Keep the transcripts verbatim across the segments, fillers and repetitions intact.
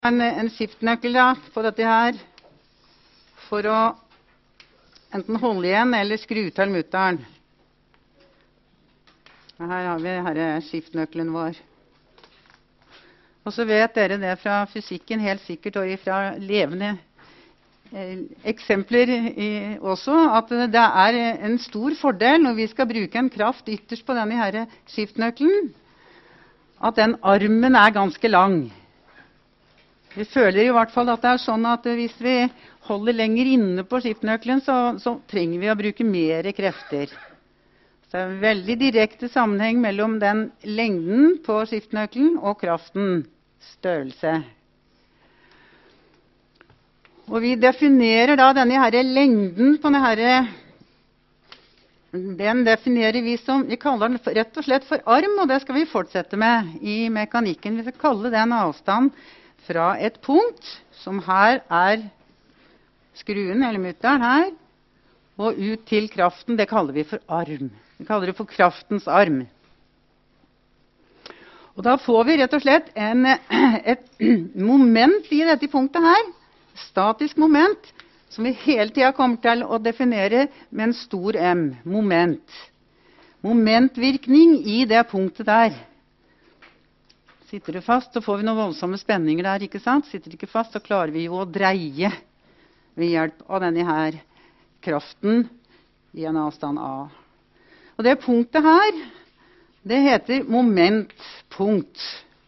En, en skiftnøkkel da, på dette her for å enten holde igjen eller skru til mutteren. Her har vi her er skiftnøkkelen vår. Og så vet dere det fra fysikken helt sikkert og fra levende eh, eksempler i, også, at det er en stor fordel når vi skal bruke en kraft ytterst på denne her skiftnøkkelen, at den armen er ganske lang. Vi føler i hvert fall at det er sånn at hvis vi holder lenger inne på skiftnøkkelen, så, så trenger vi å bruke mer krefter. Så det er en veldig direkte sammenheng mellom den lengden på skiftnøkkelen og kraften, størrelse. Og vi definerer da denne her lengden på denne her, den definerer vi som, vi kaller den rett og slett for arm, og det skal vi fortsette med i mekanikken. Vi skal kalle den avstand fra et punkt, som her er skruen, eller mutteren her, og ut til kraften, det kaller vi for arm. Vi kaller det for kraftens arm. Og da får vi rett og slett en, et moment i dette punktet her, statisk moment, som vi hele tiden kommer til å definere med en stor M, moment. Momentvirkning i det punktet der. Sitter det fast, så får vi noen voldsomme spenninger der, ikke sant? Sitter det ikke fast, så klarer vi jo å dreie ved hjelp av denne her kraften i en avstand A. Og det punktet her, det heter momentpunkt.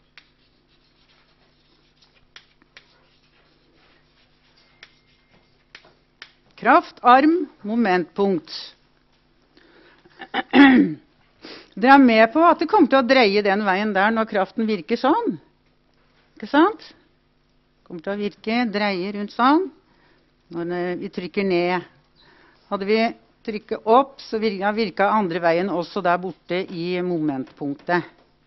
Kraft, arm, momentpunkt. Det er med på at det kommer til å dreie den veien der når kraften virker sånn. Ikke sant? Det kommer til å virke, dreie rundt sånn, når vi trykker ned. Hadde vi trykket opp, så virket andre veien også der borte i momentpunktet.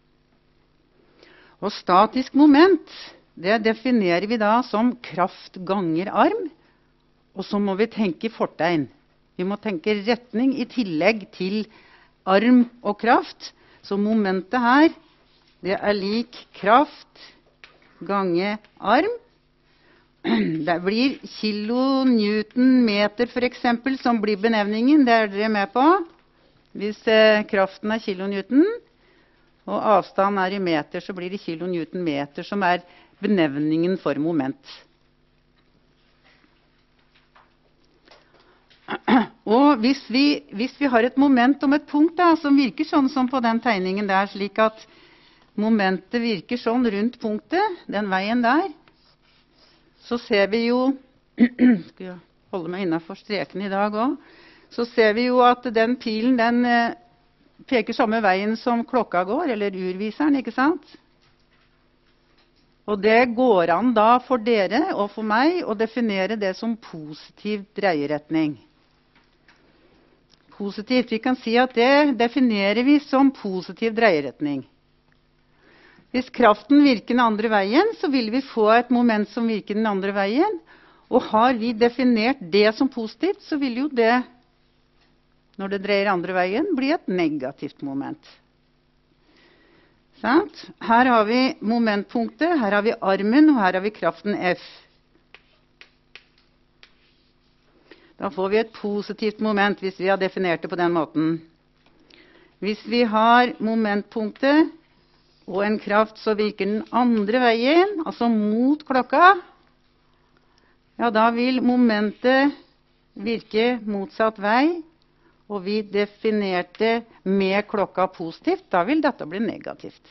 Og statisk moment, det definerer vi da som kraft ganger arm, og så må vi tenke fortegn. Vi må tenke retning i tillegg til arm og kraft, så momentet her, det er lik kraft gange arm. Det blir kilonewton-meter for eksempel, som blir benevningen, det er dere med på. Hvis eh, kraften er kilonewton, og avstand er i meter, så blir det kilonewton-meter, som er benevningen for moment. Og hvis vi, hvis vi har et moment om et punkt da, som virker sånn som på den tegningen der, slik at momentet virker sånn rundt punktet, den veien der, så ser vi jo, skal jeg holde meg innenfor streken i dag også, så ser vi jo at den pilen, den eh, peker samme veien som klokka går, eller urviseren, ikke sant? Og det går an da for dere og for meg å definere det som positiv dreieretning. Positivt. Vi kan si at det definerer vi som positiv dreieretning. Hvis kraften virker den andre veien, så vil vi få et moment som virker den andre veien. Og har vi definert det som positivt, så vil jo det, når det dreier andre veien, bli et negativt moment. Sant? Her har vi momentpunktet, her har vi armen, og her har vi kraften F. Da får vi et positivt moment hvis vi har definert det på den måten. Hvis vi har momentpunktet og en kraft så virker den andre veien, altså mot klokka, ja, da vil momentet virke motsatt vei, og vi definerte med klokka positivt, da vil dette bli negativt.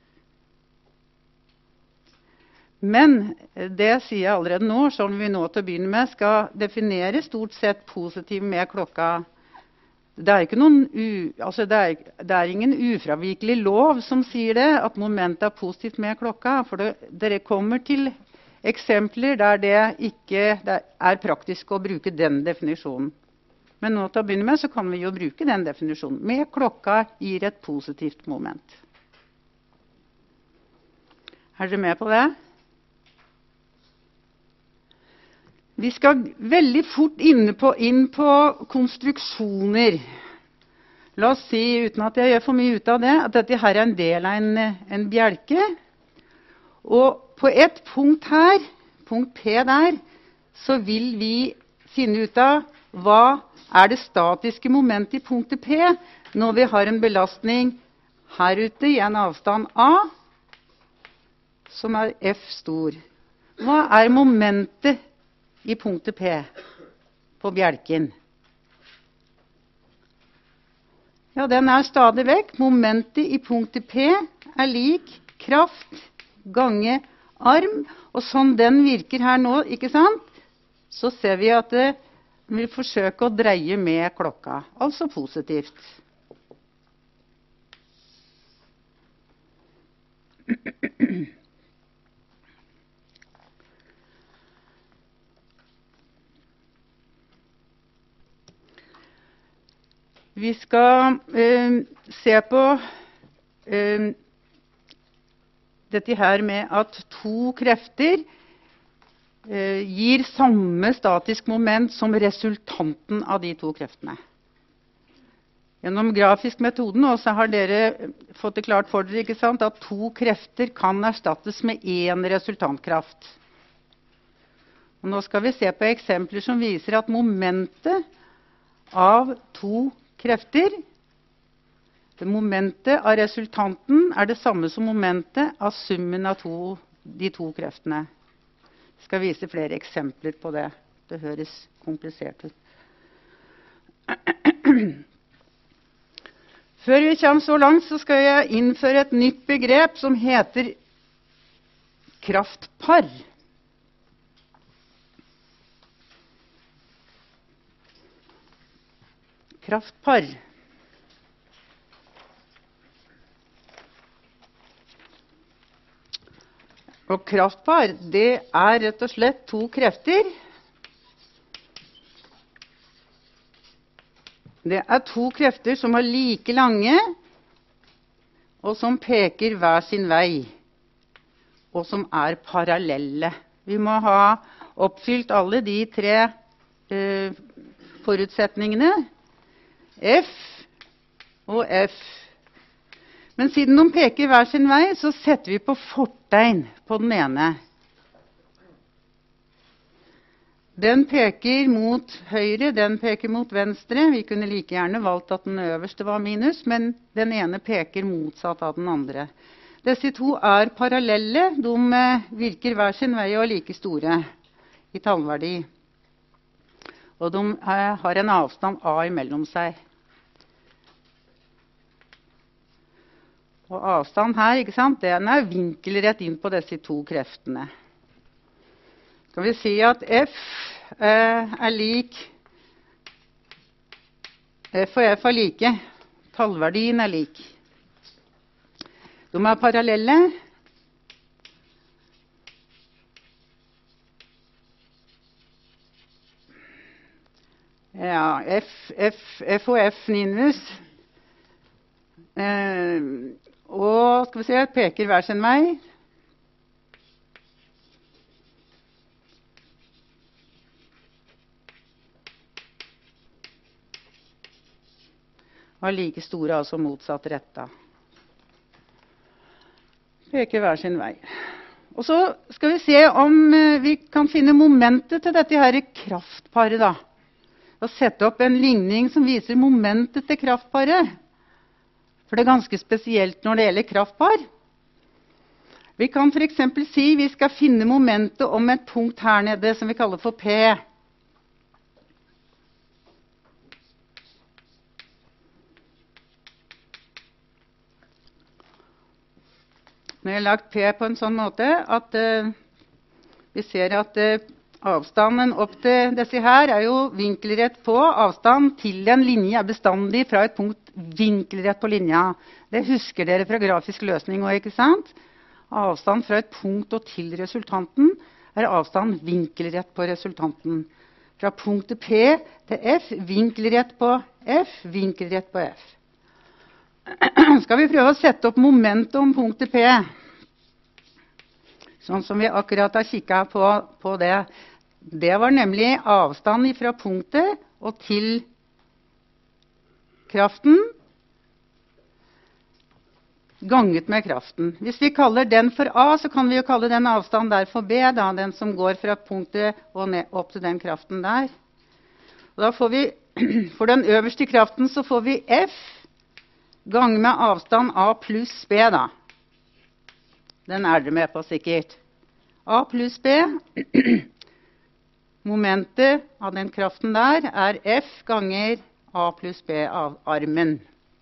Men det sier jeg allerede nå, som vi nå til å begynne med skal definere stort sett positiv med klokka. Det er, ikke noen u, altså det er, det er ingen ufravikelig lov som sier det, at momentet er positivt med klokka. For det, dere kommer til eksempler der det ikke det er praktisk å bruke den definisjonen. Men nå til å begynne med så kan vi jo bruke den definisjonen. Med klokka gir et positivt moment. Er dere med på det? Vi skal veldig fort inn på, inn på konstruksjoner. La oss si, uten at jeg gjør for mye ut av det, at dette her er en del av en, en bjelke. Og på et punkt her, punkt P der, så vil vi finne ut av hva er det statiske momentet i punktet P når vi har en belastning her ute i en avstand A, som er F stor. Hva er momentet i punktet P på bjelken? Ja, den er stadig vekk. Momentet i punktet P er lik kraft gange arm. Og sånn den virker her nå, ikke sant? Så ser vi at det vil forsøke å dreie med klokka. Altså positivt. Vi skal eh, se på eh, dette her med at to krefter eh, gir samme statisk moment som resultanten av de to kreftene. Gjennom grafisk metoden også har dere fått det klart for dere, ikke sant, at to krefter kan erstattes med én resultantkraft. Og nå skal vi se på eksempler som viser at momentet av to krefter, det momentet av resultanten er det samme som momentet av summen av to, de to kreftene. Jeg skal vise flere eksempler på det. Det høres komplisert ut. Før vi kommer så langt, så skal jeg innføre et nytt begrep som heter kraftpar. Kraftpar. Og kraftpar, det er rett og slett to krefter. Det er to krefter som er like lange, og som peker hver sin vei, og som er parallelle. Vi må ha oppfylt alle de tre eh, forutsetningene. F og F. Men siden de peker hver sin vei, så setter vi på fortegn på den ene. Den peker mot høyre, den peker mot venstre. Vi kunne like gjerne valgt at den øverste var minus, men den ene peker motsatt av den andre. Disse to er parallelle. De virker hver sin vei og er like store i tallverdi. Og de har en avstand A imellom seg. Og avstand her, ikke sant, den er vinkelrett inn på disse to kreftene. Skal vi si at F eh, er lik, F og F er like, tallverdien er lik. De er parallelle. Ja, F, F, F og F minus. Eh, og skal vi se, peker hver sin vei. Var like store, altså motsatt retta. Peker hver sin vei. Og så skal vi se om vi kan finne momentet til dette her kraftparet da. Og sette opp en ligning som viser momentet til kraftparet. For det er ganske spesielt når det gjelder kraftpar. Vi kan for eksempel si vi skal finne momentet om et punkt her nede som vi kaller for P. Nå har jeg lagt P på en sånn måte at uh, vi ser at uh, avstanden opp til disse her er jo vinkelrett på. Avstand til en linje er bestandig fra et punkt vinkelrett på linja. Det husker dere fra grafisk løsning også, ikke sant? Avstand fra et punkt og til resultanten er avstand vinkelrett på resultanten. Fra punktet P til F, vinkelrett på F, vinkelrett på F. Skal vi prøve å sette opp momentet om punktet P, sånn som vi akkurat har kikket på, på det. Det var nemlig avstand fra punktet og til kraften. ganget med kraften. Hvis vi kaller den for A, så kan vi jo kalle den avstanden der for B, da, den som går fra punktet og ned, opp til den kraften der. Og da får vi, for den øverste kraften så får vi F ganger med avstand A pluss B, da. Den er dere med på sikkert. A pluss B, momentet av den kraften der, er F ganger A pluss B av armen.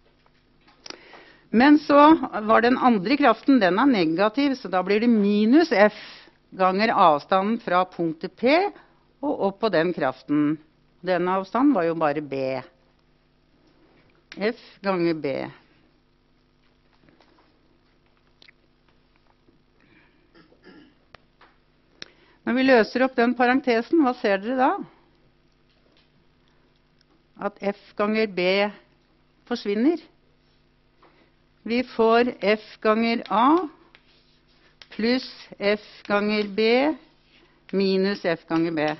Men så var den andre kraften, den er negativ, så da blir det minus F ganger avstanden fra punktet P og opp på den kraften. Denne avstanden var jo bare B. F ganger B. Når vi løser opp den parentesen, hva ser dere da? At F ganger B forsvinner. Vi får F ganger A pluss F ganger B minus F ganger B.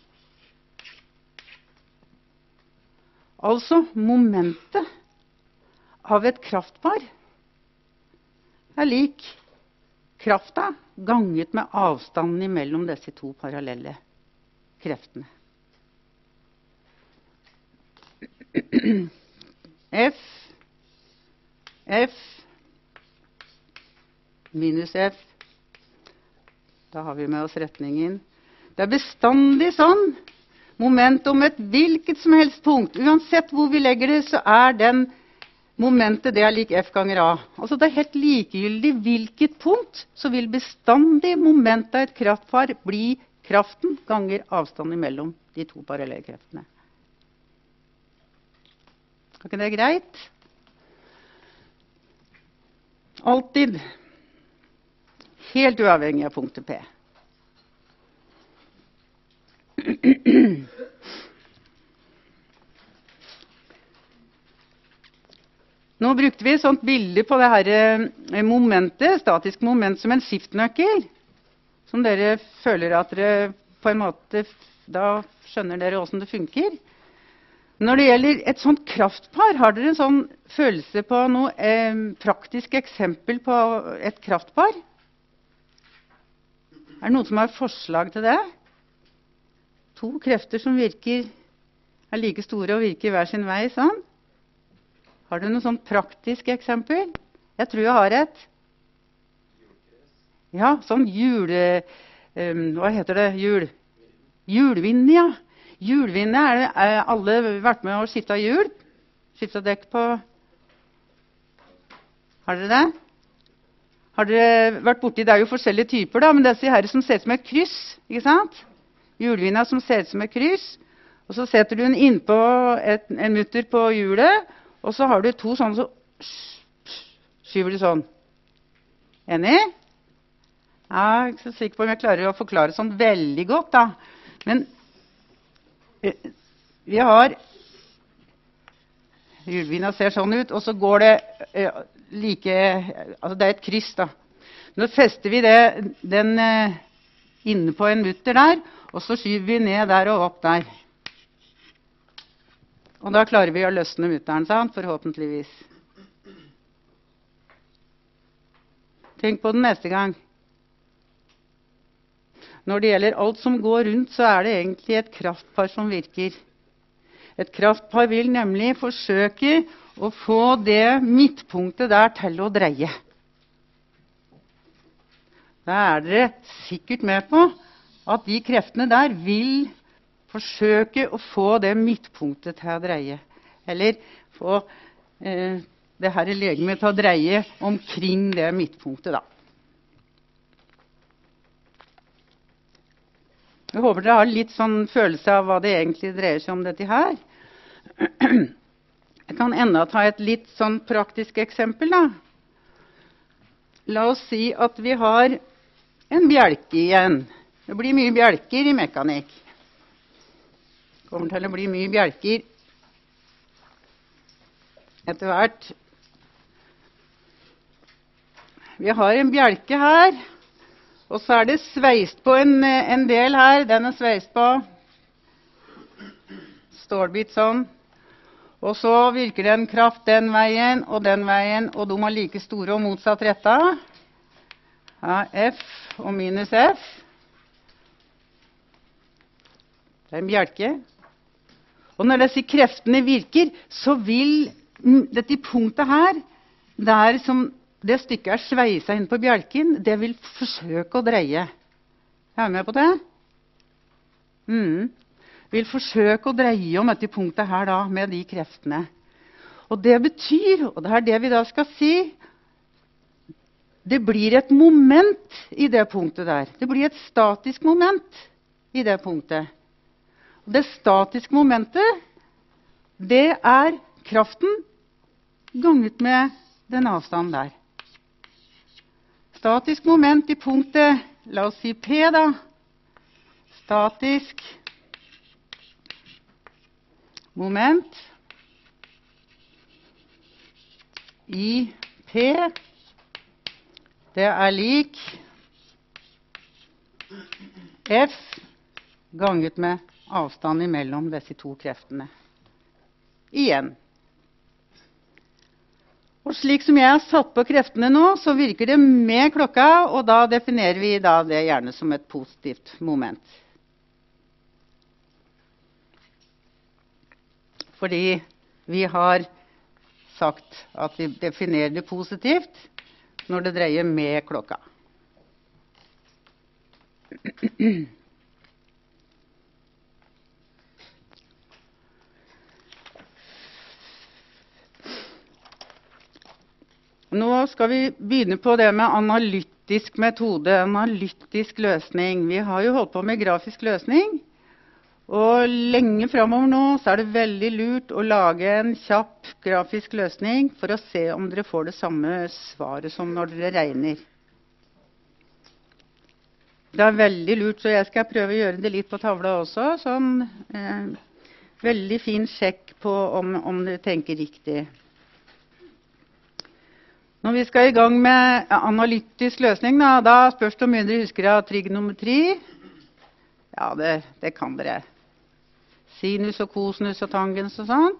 Altså momentet av et kraftpar er lik krafta ganget med avstanden mellom disse to parallelle kreftene. F, F, minus F. Da har vi med oss retningen. Det er bestandig sånn. Moment om et hvilket som helst punkt. Uansett hvor vi legger det, så er den momentet det er lik F ganger A. Altså det er helt likegyldig hvilket punkt, så vil bestandig momentet av et kraftpar bli kraften ganger avstanden mellom de to parallelle kreftene. Er ikke det greit? Alltid. Helt uavhengig av punktet P. Nå brukte vi et sånt bilde på det her momentet, statisk moment, som en skiftnøkkel. Som dere føler at dere på en måte, da skjønner dere hvordan det funker. Når det gjelder et sånt kraftpar, har dere en sånn følelse på noe eh, praktisk eksempel på et kraftpar? Er det noen som har forslag til det? To krefter som virker, er like store og virker hver sin vei, sånn. Har du noe sånn praktisk eksempel? Jeg tror jeg har et. Ja, sånn jule... Um, hva heter det? Jul. Hjulvind, ja. Hjulvindet er, det, er alle vært med og skiftet hjul? Skiftet dekk på... Har dere det? Har dere vært borti, det er jo forskjellige typer da, men det er her som ser ut som et kryss, ikke sant? Hjulvindet som ser ut som et kryss, og så setter du den inn på et, en mutter på hjulet, og så har du to sånne, så skyver du sånn. Enig? Ja, jeg er ikke så sikker på om jeg klarer å forklare sånn veldig godt da. Men vi har, hjulvindet ser sånn ut, og så går det eh, like, altså det er et kryss da. Nå fester vi det, den eh, inne på en mutter der, og så skyver vi ned der og opp der. Og da klarer vi å løsne mutteren, sant? Forhåpentligvis. Tenk på den neste gang. Når det gjelder alt som går rundt, så er det egentlig et kraftpar som virker. Et kraftpar vil nemlig forsøke å få det midtpunktet der til å dreie. Da er dere sikkert med på at de kreftene der vil forsøke å få det midtpunktet til å dreie. Eller få eh, det her legemet til å dreie omkring det midtpunktet da. Jeg håper dere har litt sånn følelse av hva det egentlig dreier seg om dette her. Jeg kan enda ta et litt sånn praktisk eksempel da. La oss si at vi har en bjelke igjen. Det blir mye bjelker i mekanikk. Det kommer til å bli mye bjelker etter hvert. Vi har en bjelke her. Og så er det sveist på en, en del her. Den er sveist på stålbit sånn. Og så virker det en kraft den veien og den veien, og de er like store og motsatt retta. Ja, F og minus F. Det er en bjelke. Og når disse kreftene virker, så vil dette punktet her, der som det stykket er sveiset inn på bjelken, det vil forsøke å dreie. Er du med på det? Mm. Vil forsøke å dreie om dette punktet her da, med de kreftene. Og det betyr, og det er det vi da skal si, det blir et moment i det punktet der. Det blir et statisk moment i det punktet. Og det statiske momentet, det er kraften ganget med den avstanden der. Statisk moment i punktet, la oss si P da. Statisk moment i P, det er lik F ganget med avstanden mellom disse to kreftene. Igjen. Og slik som jeg har satt på kreftene nå, så virker det med klokka, og da definerer vi da det gjerne som et positivt moment. Fordi vi har sagt at vi definerer det positivt når det dreier med klokka. Nå skal vi begynne på det med analytisk metode, analytisk løsning. Vi har jo holdt på med grafisk løsning, og lenge fremover nå så er det veldig lurt å lage en kjapp grafisk løsning for å se om dere får det samme svaret som når dere regner. Det er veldig lurt, så jeg skal prøve å gjøre det litt på tavla også, sånn eh, veldig fin sjekk på om, om dere tenker riktig. Når vi skal i gang med analytisk løsning, da, da spørs det om dere husker av trigonometri. Ja, det, det kan dere. Sinus og kosinus og tangens og sånn.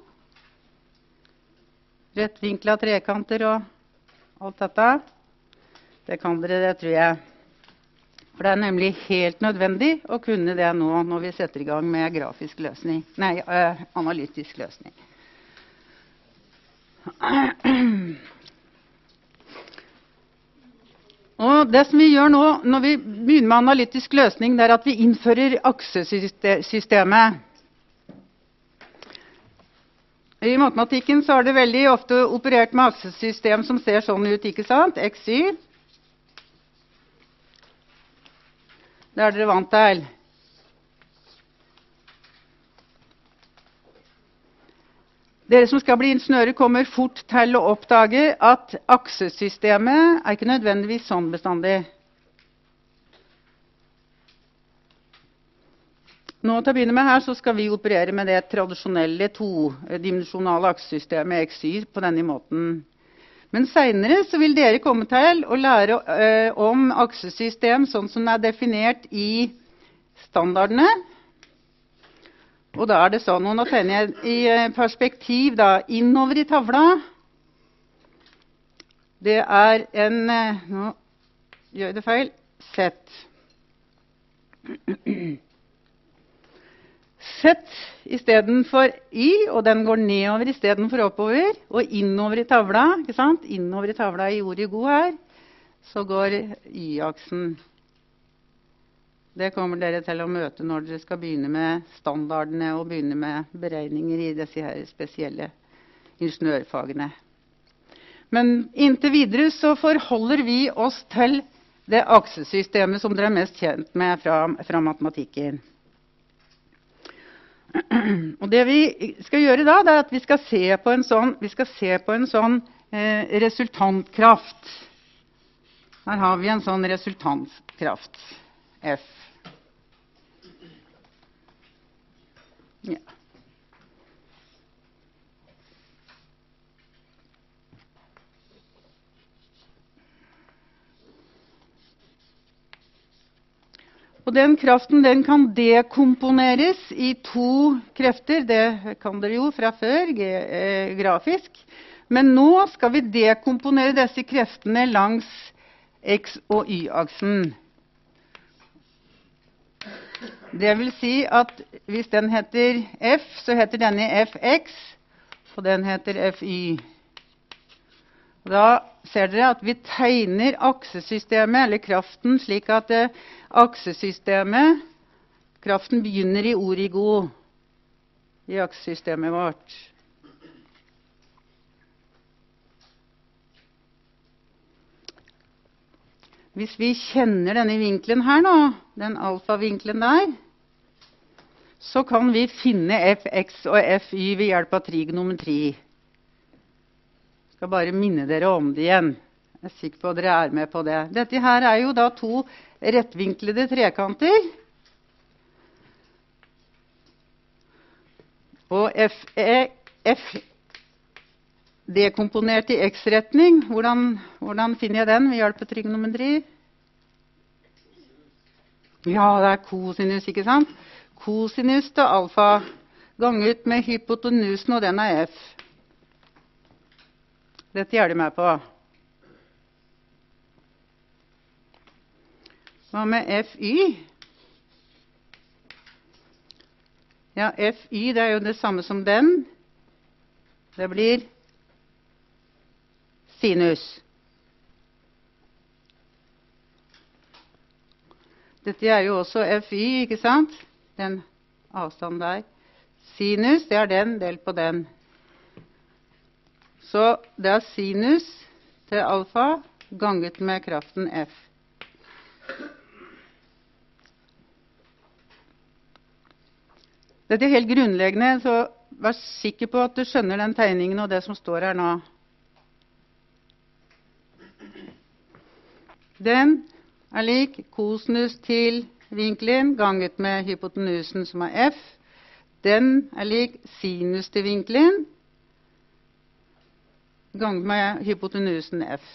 Rettvinkla trekanter og alt dette. Det kan dere, det tror jeg. For det er nemlig helt nødvendig å kunne det nå når vi setter i gang med grafisk løsning. Nei, øh, analytisk løsning. Og det som vi gjør nå, når vi begynner med analytisk løsning, det er at vi innfører aksesystemet. I matematikken så er det veldig ofte operert med aksesystem som ser sånn ut, ikke sant? X Y. Det er dere vant til. Dere som skal bli ingeniører kommer fort til å oppdage at aksesystemet er ikke nødvendigvis sånn bestandig. Nå til å begynne med her så skal vi operere med det tradisjonelle todimensjonale aksesystemet X Y på denne måten. Men senere så vil dere komme til å lære øh, om aksesystem sånn som det er definert i standardene. Og da er det sånn, og nå tegner jeg i perspektiv da, innover i tavla. Det er en, nå gjør jeg det feil, Z. Z i stedet for Y, og den går nedover i stedet for oppover, og innover i tavla, ikke sant? Innover i tavla i ordet god her, så går Y-aksen. Det kommer dere til å møte når dere skal begynne med standardene og begynne med beregninger i disse her spesielle ingeniørfagene. Men inntil videre så forholder vi oss til det aksesystemet som dere er mest kjent med fra, fra matematikken. Og det vi skal gjøre da, det er at vi skal se på en sånn, vi skal se på en sånn eh, resultantkraft. Her har vi en sånn resultantkraft, F. Ja. Og Og den kraften den kan dekomponeres i to krefter. Det kan dere jo fra før, eh, grafisk. Men nå skal vi dekomponere disse kreftene langs X- og Y-aksen. Det vil si at hvis den heter F, så heter denne F X, og den heter F Y. Da ser dere at vi tegner aksesystemet, eller kraften, slik at eh, aksesystemet, kraften begynner i origo i aksesystemet vårt. Hvis vi kjenner denne vinkelen her nå, den alfa-vinkelen der, så kan vi finne F X og F Y ved hjelp av trigonometri. Jeg skal bare minne dere om det igjen. Jeg er sikker på at dere er med på det. Dette her er jo da to rettvinklede trekanter. Og F, e, F dekomponert i X-retning, hvordan, hvordan finner jeg den ved hjelp av trigonometri? Ja, det er kosinus, ikke sant? Kosinus til alfa ganget med hypotenusen, og den er F. Dette gjør de meg på. Hva med F Y? Ja, F Y det er jo det samme som den. Det blir sinus. Dette er jo også F Y, ikke sant? Den avstanden der. Sinus, det er den delt på den. Så det er sinus til alfa ganget med kraften F. Dette er helt grunnleggende, så vær sikker på at du skjønner den tegningen og det som står her nå. Den er lik kosinus til vinkelen ganget med hypotenusen som er F. Den er lik sinus til vinkelen ganget med hypotenusen F.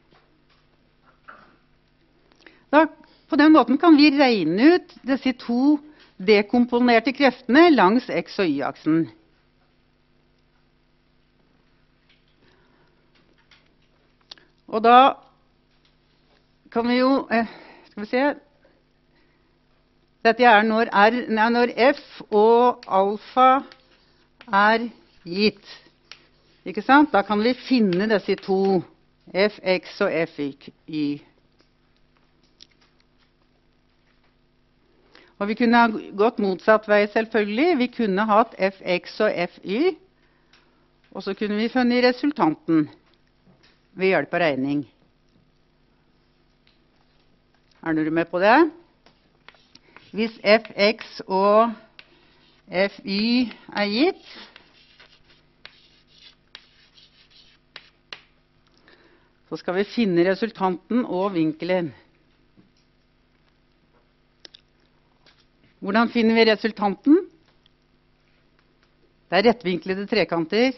Da, på den måten kan vi regne ut disse to dekomponerte kreftene langs X- og Y-aksen. Og da kan vi jo eh, skal vi se dette er når, R, nei, når F og alfa er gitt. Ikke sant? Da kan vi finne disse to, F X og F Y. Og vi kunne ha gått motsatt vei selvfølgelig. Vi kunne hatt F X og F Y, og så kunne vi funnet resultanten ved hjelp av regning. Er dere med på det? Hvis F X og F Y er gitt, så skal vi finne resultanten og vinkelen. Hvordan finner vi resultanten? Det er rettvinklede trekanter.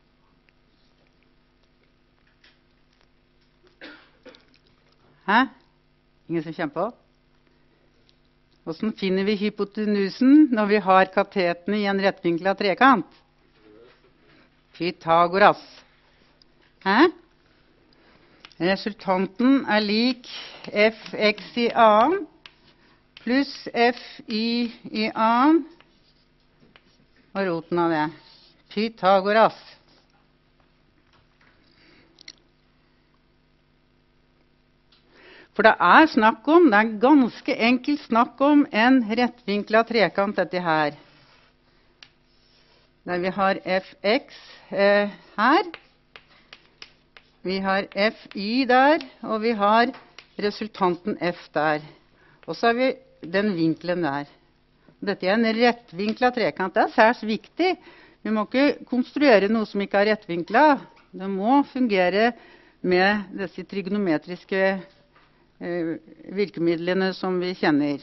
Hæ? Ingen som kjenner på? Hvordan finner vi hypotenusen når vi har katetene i en rettvinklet trekant? Pythagoras. Hæ? Resultanten er lik F X i annen pluss F Y i annen og roten av det. Pythagoras. For det er snakk om, det er ganske enkelt snakk om en rettvinklet trekant dette her. Der vi har F X eh, her. Vi har F Y der, og vi har resultanten F der. Og så har vi den vinkelen der. Dette er en rettvinklet trekant. Det er særs viktig. Vi må ikke konstruere noe som ikke er rettvinklet. Det må fungere med disse trigonometriske eh, virkemidlene som vi kjenner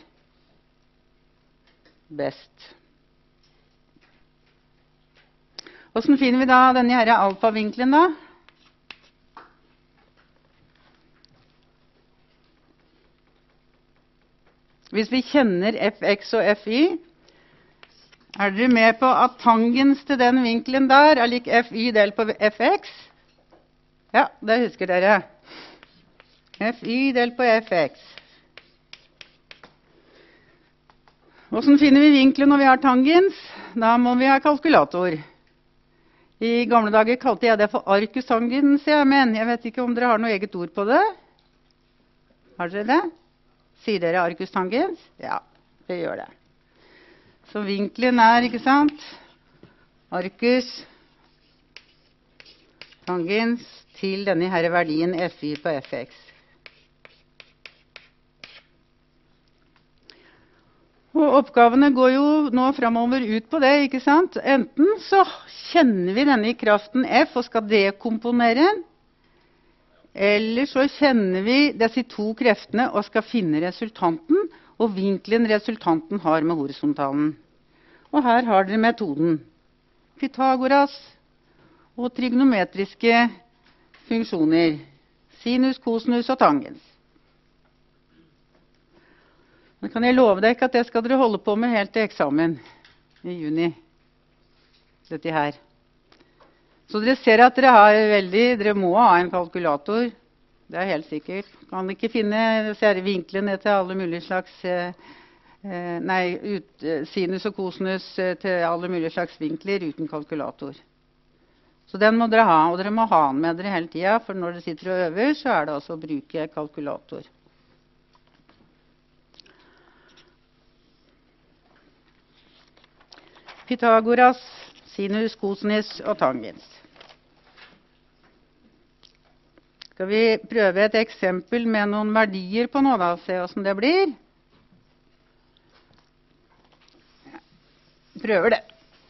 best. Hvordan finner vi da denne her alfa-vinkelen da? Hvis vi kjenner fx og fy, er dere med på at tangens til den vinkelen der er lik fy delt på fx? Ja, det husker dere. Fy delt på fx. Hvordan finner vi vinkelen når vi har tangens? Da må vi ha kalkulator. I gamle dager kalte jeg det for arcus tangens, men jeg vet ikke om dere har noe eget ord på det. Har dere det? Sier dere arcus tangens? Ja, det gjør det. Så vinkelen er, ikke sant? Arcus tangens til denne her verdien fy på fx. Og oppgavene går jo nå fremover ut på det, ikke sant? Enten så kjenner vi denne kraften F og skal dekomponere den, eller så kjenner vi disse to kreftene og skal finne resultanten, og vinkelen resultanten har med horisontalen. Og her har dere metoden. Pythagoras og trigonometriske funksjoner. Sinus, kosinus og tangens. Nå kan jeg love deg ikke at det skal dere holde på med helt til eksamen i juni. Dette her. Så dere ser at dere har veldig, dere må ha en kalkulator. Det er helt sikkert. Kan ikke finne vinklene til alle mulige slags, eh, nei, ut, sinus og kosinus til alle mulige slags vinkler uten kalkulator. Så den må dere ha, og dere må ha den med dere hele tiden, for når dere sitter og øver, så er det altså å bruke kalkulator. Pythagoras, sinus, kosinus og tangens. Skal vi prøve et eksempel med noen verdier på noe da, og se hvordan det blir? Prøver det.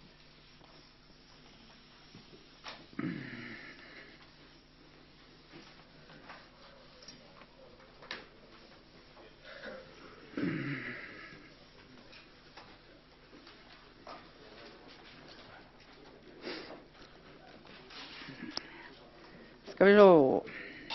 Skal vi se.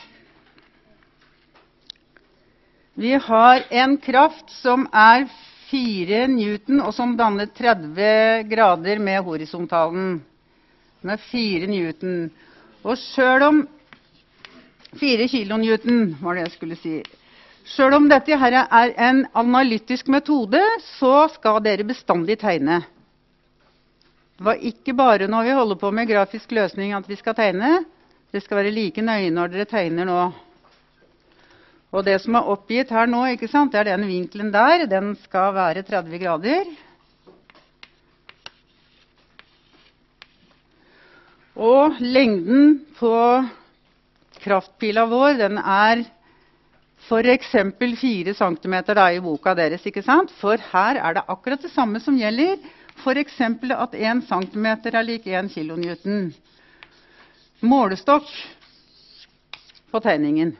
Vi har en kraft som er fire newton, og som danner tretti grader med horisontalen. Den er fire newton. Og selv om fire kilonewton, var det jeg skulle si. Selv om dette her er en analytisk metode, så skal dere bestandig tegne. Det var ikke bare når vi holder på med grafisk løsning at vi skal tegne. Det skal være like nøye når dere tegner nå. Og det som er oppgitt her nå, ikke sant, det er den vinkelen der. Den skal være tretti grader. Og lengden på kraftpila vår, den er for eksempel fire centimeter da, i boka deres, ikke sant? For her er det akkurat det samme som gjelder. For eksempel at en centimeter er lik en kilonewton. Målestokk på tegningen.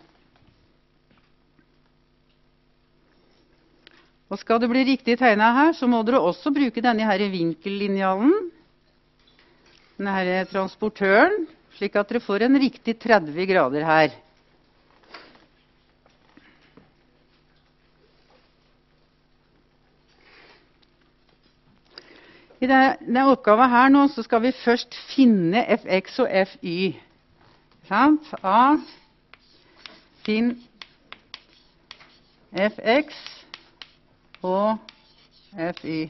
Og skal det bli riktig tegnet her, så må dere også bruke denne her vinkellinjalen, denne her transportøren, slik at dere får en riktig tretti grader her. I denne oppgaven her nå, så skal vi først finne fx og fy. Sant? A, finn fx og fy.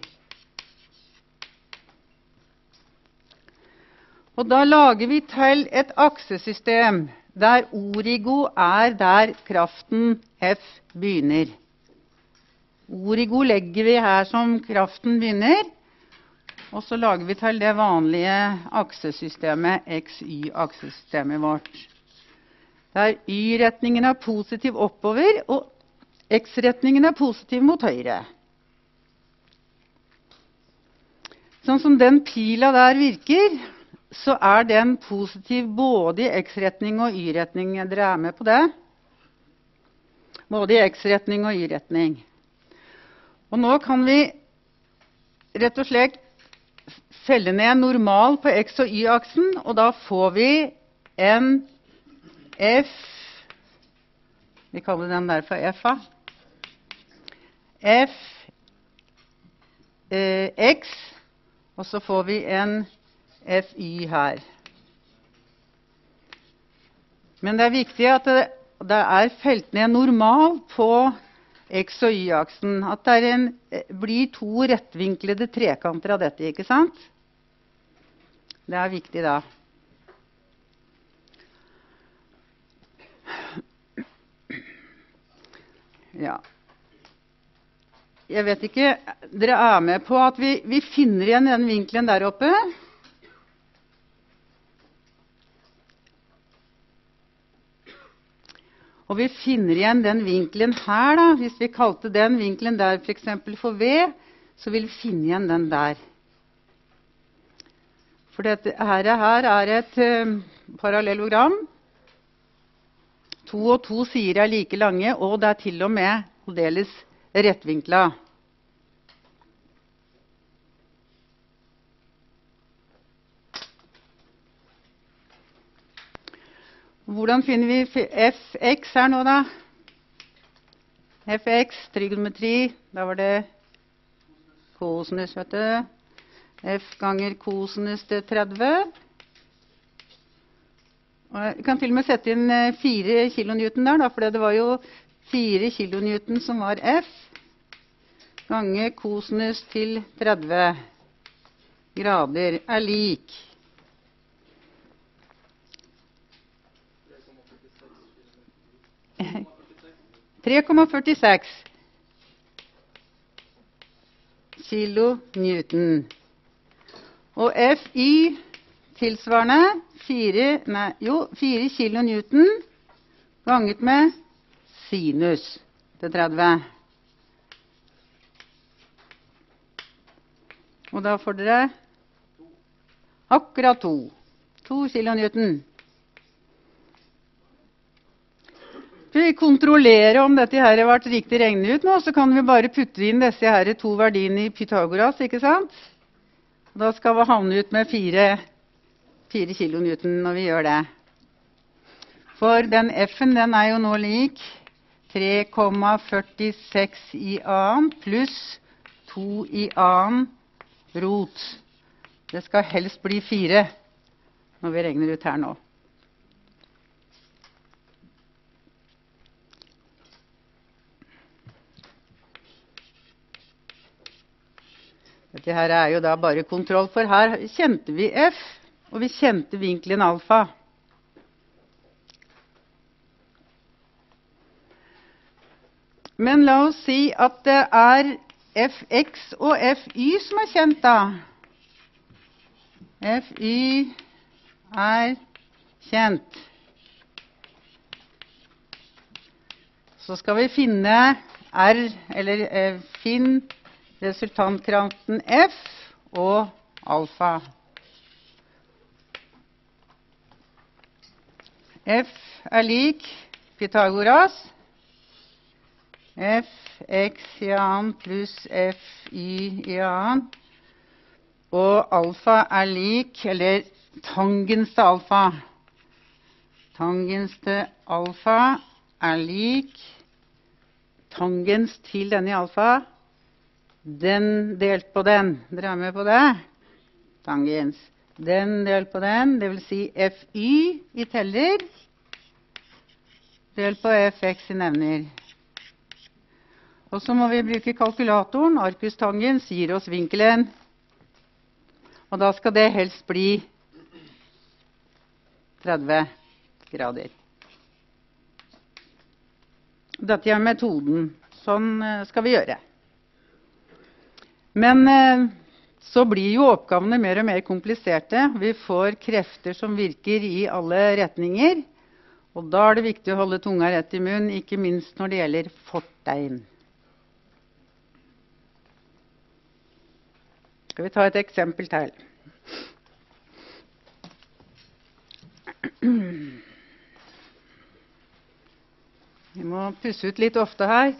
Og da lager vi til et aksesystem, der origo er der kraften F begynner. Origo legger vi her som kraften begynner, og så lager vi til det vanlige aksesystemet, X Y-aksesystemet vårt. Der Y-retningen er positiv oppover, og X-retningen er positiv mot høyre. Sånn som den pila der virker, så er den positiv både i X-retning og Y-retning. Dere er med på det? Både i X-retning og Y-retning. Og nå kan vi rett og slett felle ned normal på X- og Y-aksen, og da får vi en F, vi kaller den der for F, f eh, x, og så får vi en fy her. Men det er viktig at det, det er felt ned normal på x- og y-aksen. At det er en, blir to rettvinklede trekanter av dette, ikke sant? Det er viktig da. Ja. Jeg vet ikke, dere er med på at vi, vi finner igjen den vinkelen der oppe. Og vi finner igjen den vinkelen her da. Hvis vi kalte den vinkelen der for eksempel for V, så vil vi finne igjen den der. For dette her, her er et uh, parallellogram. To og to sider er like lange, og det er til og med aldeles rettvinkla. Hvordan finner vi fx her nå da? Fx, trigonometri, da var det kosinus, vet du. F ganger kosinus til tretti. Og jeg kan til og med sette inn fire kilonewton der, da, for det var jo fire kilonewton som var F, ganger kosinus til tretti grader er lik. tre komma førtiseks kilonewton. Og Fy tilsvarende fire, nei, jo, fire kilonewton ganget med sinus til tretti. Og da får dere akkurat to. to kilonewton. Skal vi kontrollere om dette her har vært riktig regnet ut nå, så kan vi bare putte inn disse her to verdiene i Pythagoras, ikke sant? Da skal vi havne ut med fire, fire kilonewton når vi gjør det. For den F-en, den er jo nå lik tre komma førtiseks i annen pluss to i annen rot. Det skal helst bli fire når vi regner ut her nå. Dette her er jo da bare kontroll, for her kjente vi F, og vi kjente vinkelen alfa. Men la oss si at det er Fx og Fy som er kjent da. Fy er kjent. Så skal vi finne R, eller eh, finn resultantkraften F og alfa. F er lik Pythagoras. Fx i annen pluss Fy i annen. Og alfa er lik, eller tangens til alfa. Tangens til alfa er lik tangens til denne alfa. Den delt på den. Dere er med på det? Tangens. Den delt på den, det vil si Fy i teller, delt på Fx i nevner. Og så må vi bruke kalkulatoren. Arcus tangens gir oss vinkelen. Og da skal det helst bli tretti grader. Dette er metoden. Sånn skal vi gjøre. Men eh, så blir jo oppgavene mer og mer kompliserte. Vi får krefter som virker i alle retninger. Og da er det viktig å holde tunga rett i munnen, ikke minst når det gjelder fortegn. Skal vi ta et eksempel til? Vi må pusse ut litt ofte her.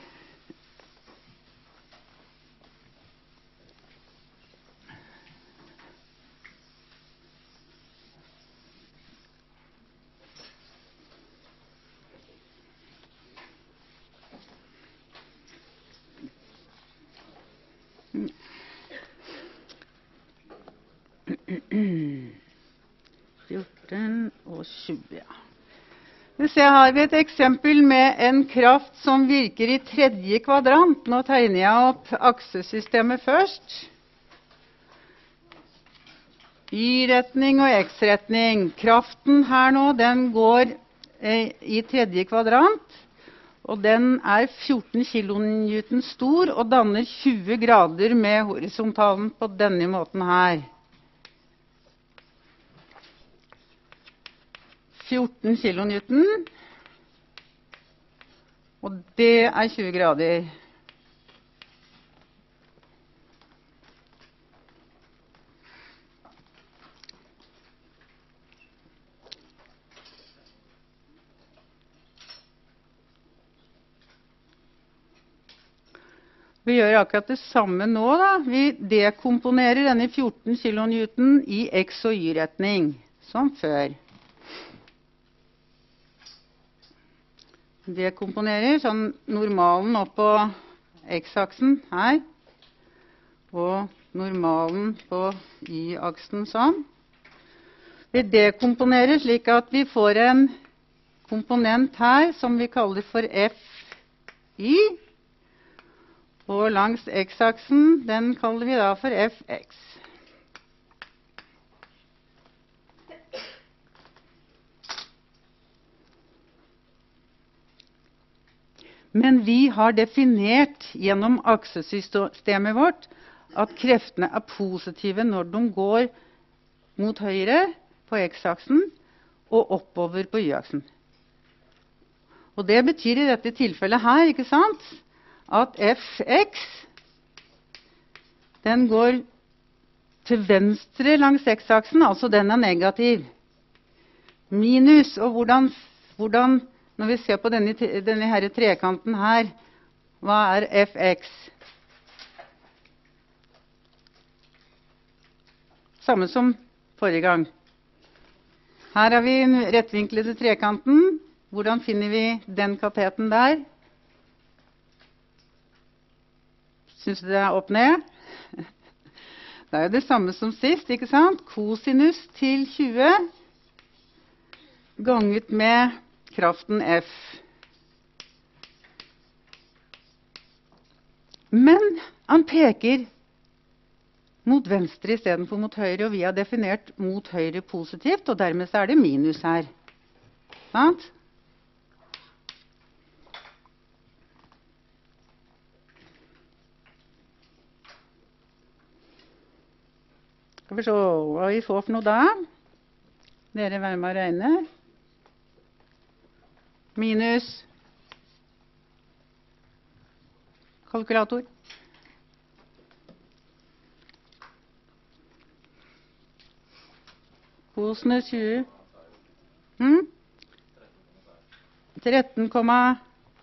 fjorten og tjue, ja. Vi ser her har vi et eksempel med en kraft som virker i tredje kvadrant. Nå tegner jeg opp aksesystemet først. Y-retning og X-retning. Kraften her nå, den går eh, i tredje kvadrant. Og den er fjorten kilonewton stor og danner tjue grader med horisontalen på denne måten her. fjorten kilonewton, og det er tjue grader. Vi gjør akkurat det samme nå da. Vi dekomponerer denne fjorten kilonewton i X- og Y-retning, som før. Dekomponerer sånn normalen opp på X-aksen her, og normalen på Y-aksen sånn. Vi dekomponerer slik at vi får en komponent her som vi kaller for F Y, og langs X-aksen den kaller vi da for F X. Men vi har definert gjennom aksesystemet vårt at kreftene er positive når de går mot høyre på X-aksen og oppover på Y-aksen. Og det betyr i dette tilfellet her, ikke sant, at F X den går til venstre langs X-aksen, altså den er negativ. Minus, og hvordan, hvordan når vi ser på denne, denne her trekanten her, hva er F X? Samme som forrige gang. Her har vi den rettvinklede trekanten. Hvordan finner vi den kateten der? Synes du det er opp ned? Det er jo det samme som sist, ikke sant? Kosinus til tjue ganget med kraften F. Men han peker mot venstre i stedet for mot høyre, og vi har definert mot høyre positivt, og dermed så er det minus her. Sant? Skal vi se hva vi får for noe da? Dere være med å regne. Minus kalkulator. Kosinus tjue. Hmm? tretten komma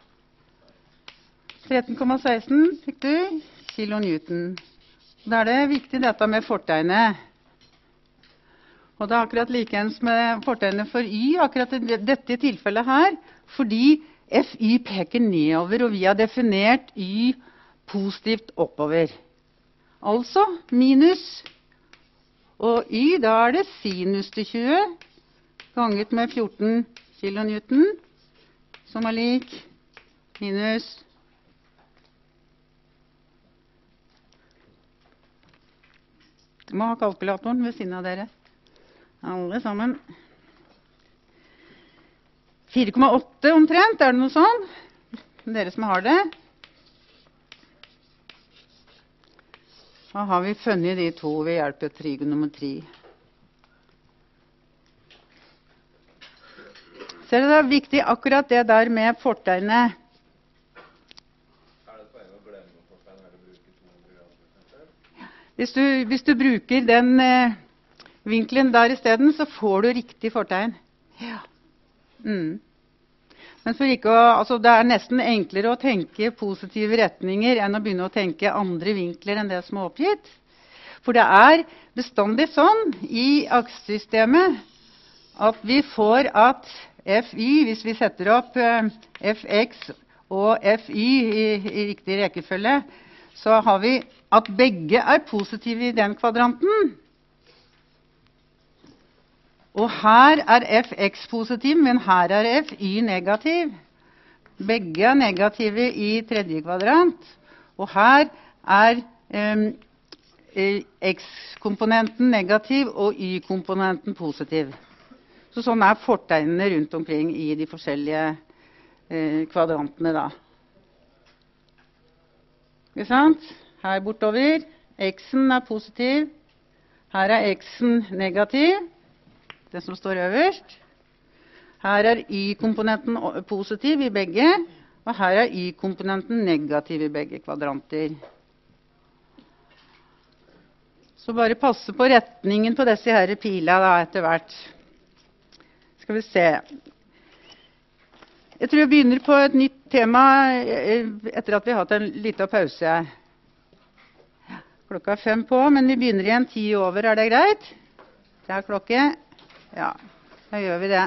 seksten fikk du kilonewton. Da er det viktig dette med fortegnet. Og det er akkurat likeens med fortegnet for Y, akkurat i dette tilfellet her, fordi F Y peker nedover, og vi har definert Y positivt oppover. Altså minus, og Y, da er det sinus til tjue, ganget med fjorten kilonewton, som er lik minus Du må ha kalkulatoren ved siden av dere. Alle sammen. fire komma åtte omtrent, er det noe sånn? Dere som har det. Da har vi funnet de to ved hjelp av trigonometri. Ser du det er viktig akkurat det der med fortegnet. Hvis du, hvis du bruker den eh, vinkelen der i stedet, så får du riktig fortegn. Ja. Mm. Men for ikke å, altså det er nesten enklere å tenke positive retninger enn å begynne å tenke andre vinkler enn det som er oppgitt. For det er bestandig sånn i aksesystemet at vi får at F Y, hvis vi setter opp eh, F X og F Y i, i riktig rekkefølge, så har vi at begge er positive i den kvadranten. Og her er fx positiv, men her er fy negativ. Begge er negative i tredje kvadrant. Og her er eh, x-komponenten negativ og y-komponenten positiv. Så sånn er fortegnene rundt omkring i de forskjellige eh, kvadrantene da. Ikke sant? Her bortover, x-en er positiv. Her er x-en negativ, den som står øverst. Her er y-komponenten positiv i begge, og her er y-komponenten negativ i begge kvadranter. Så bare passe på retningen på disse her pila da, etter hvert. Skal vi se. Jeg tror jeg begynner på et nytt tema etter at vi har hatt en liten pause. Klokka er fem på, men vi begynner igjen ti over. Er det greit? Det er klokke. Ja, da gjør vi det.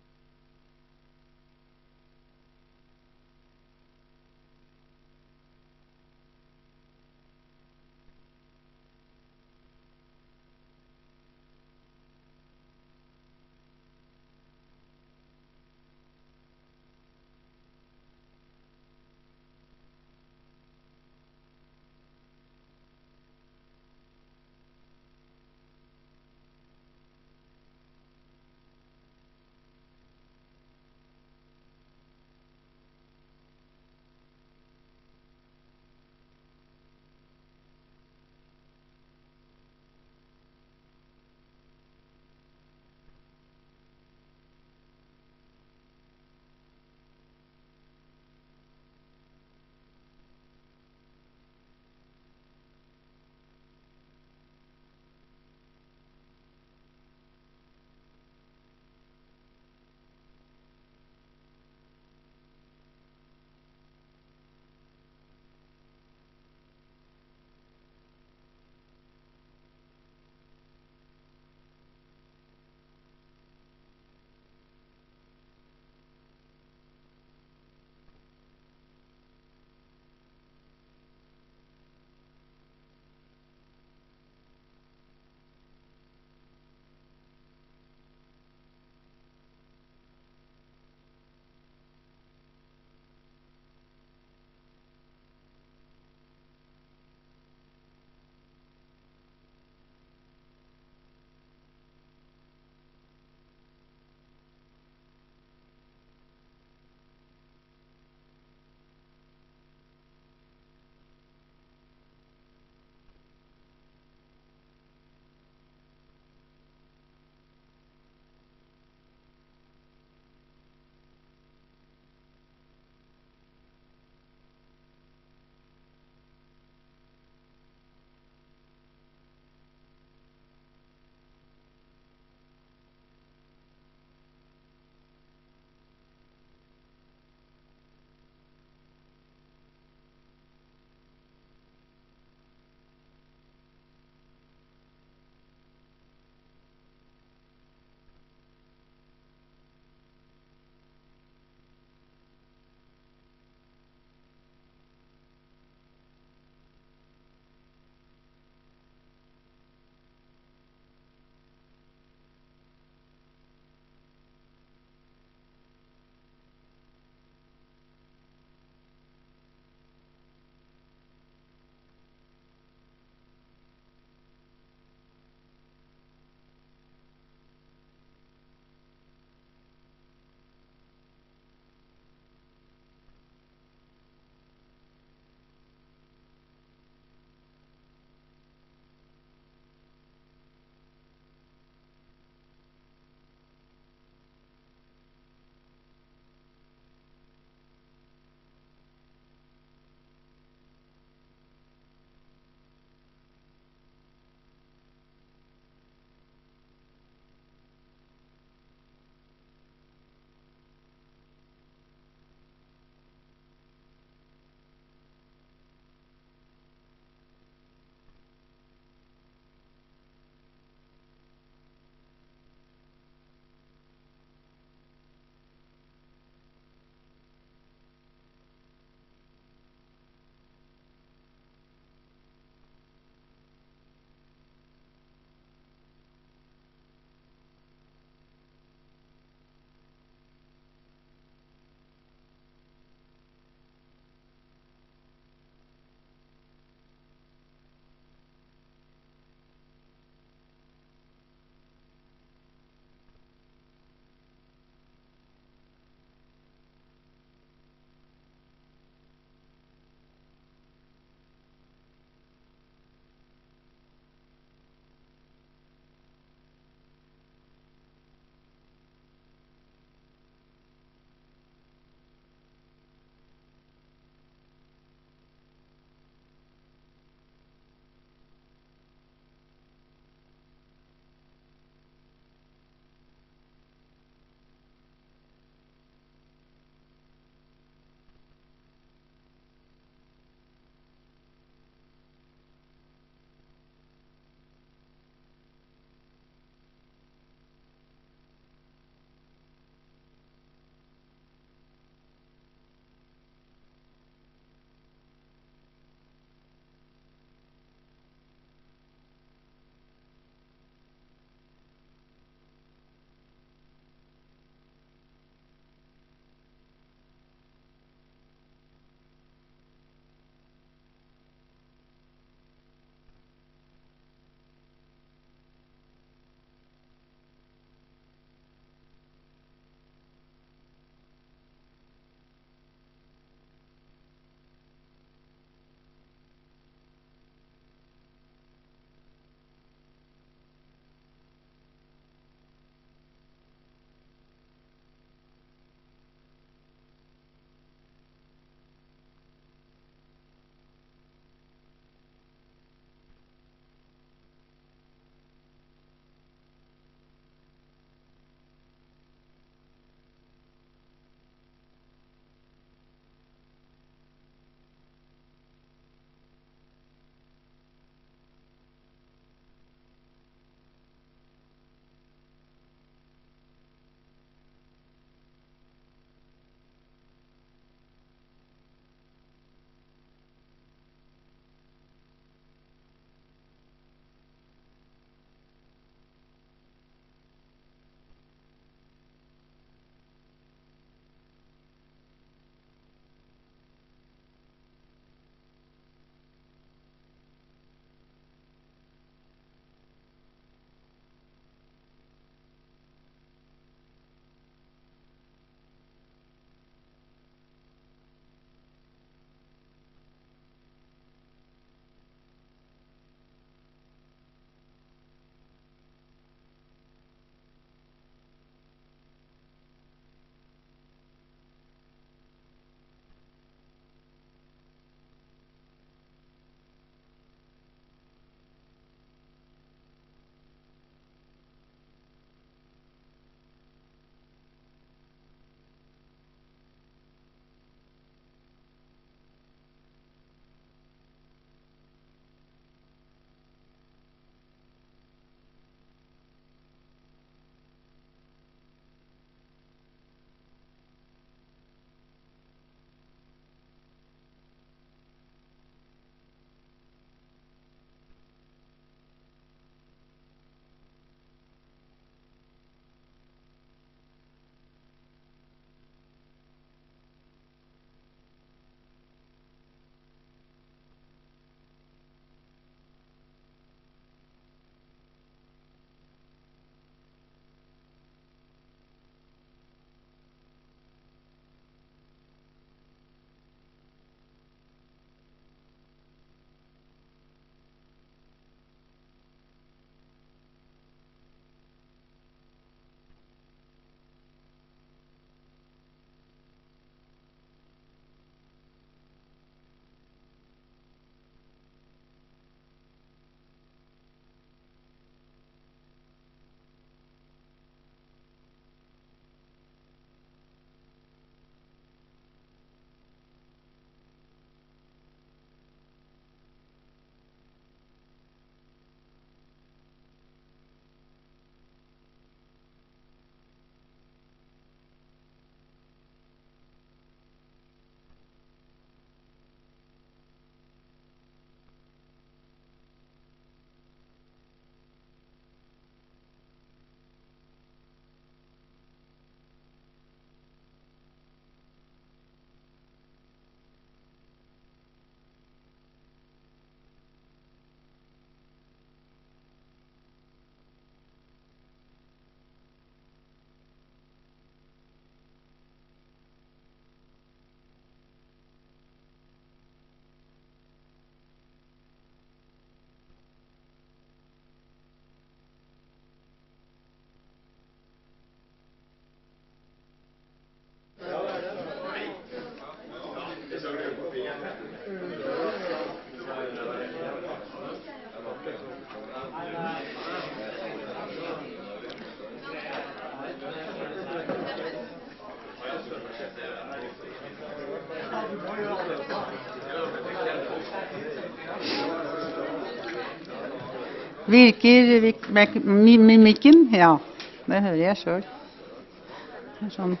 Virker vik- mek- mi- mimikken? Ja, det hører jeg selv. Det er sånn.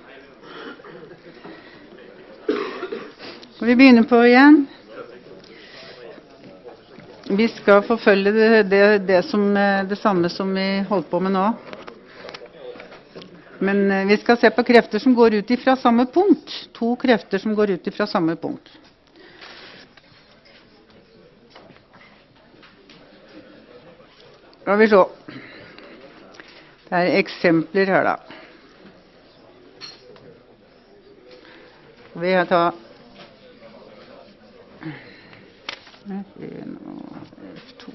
Skal vi begynne på igjen? Vi skal forfølge det, det, det, som, det samme som vi holdt på med nå. Men eh, vi skal se på krefter som går ut ifra samme punkt. To krefter som går ut ifra samme punkt. Skal vi se. Det er eksempler her da. Vi ta F en og F to.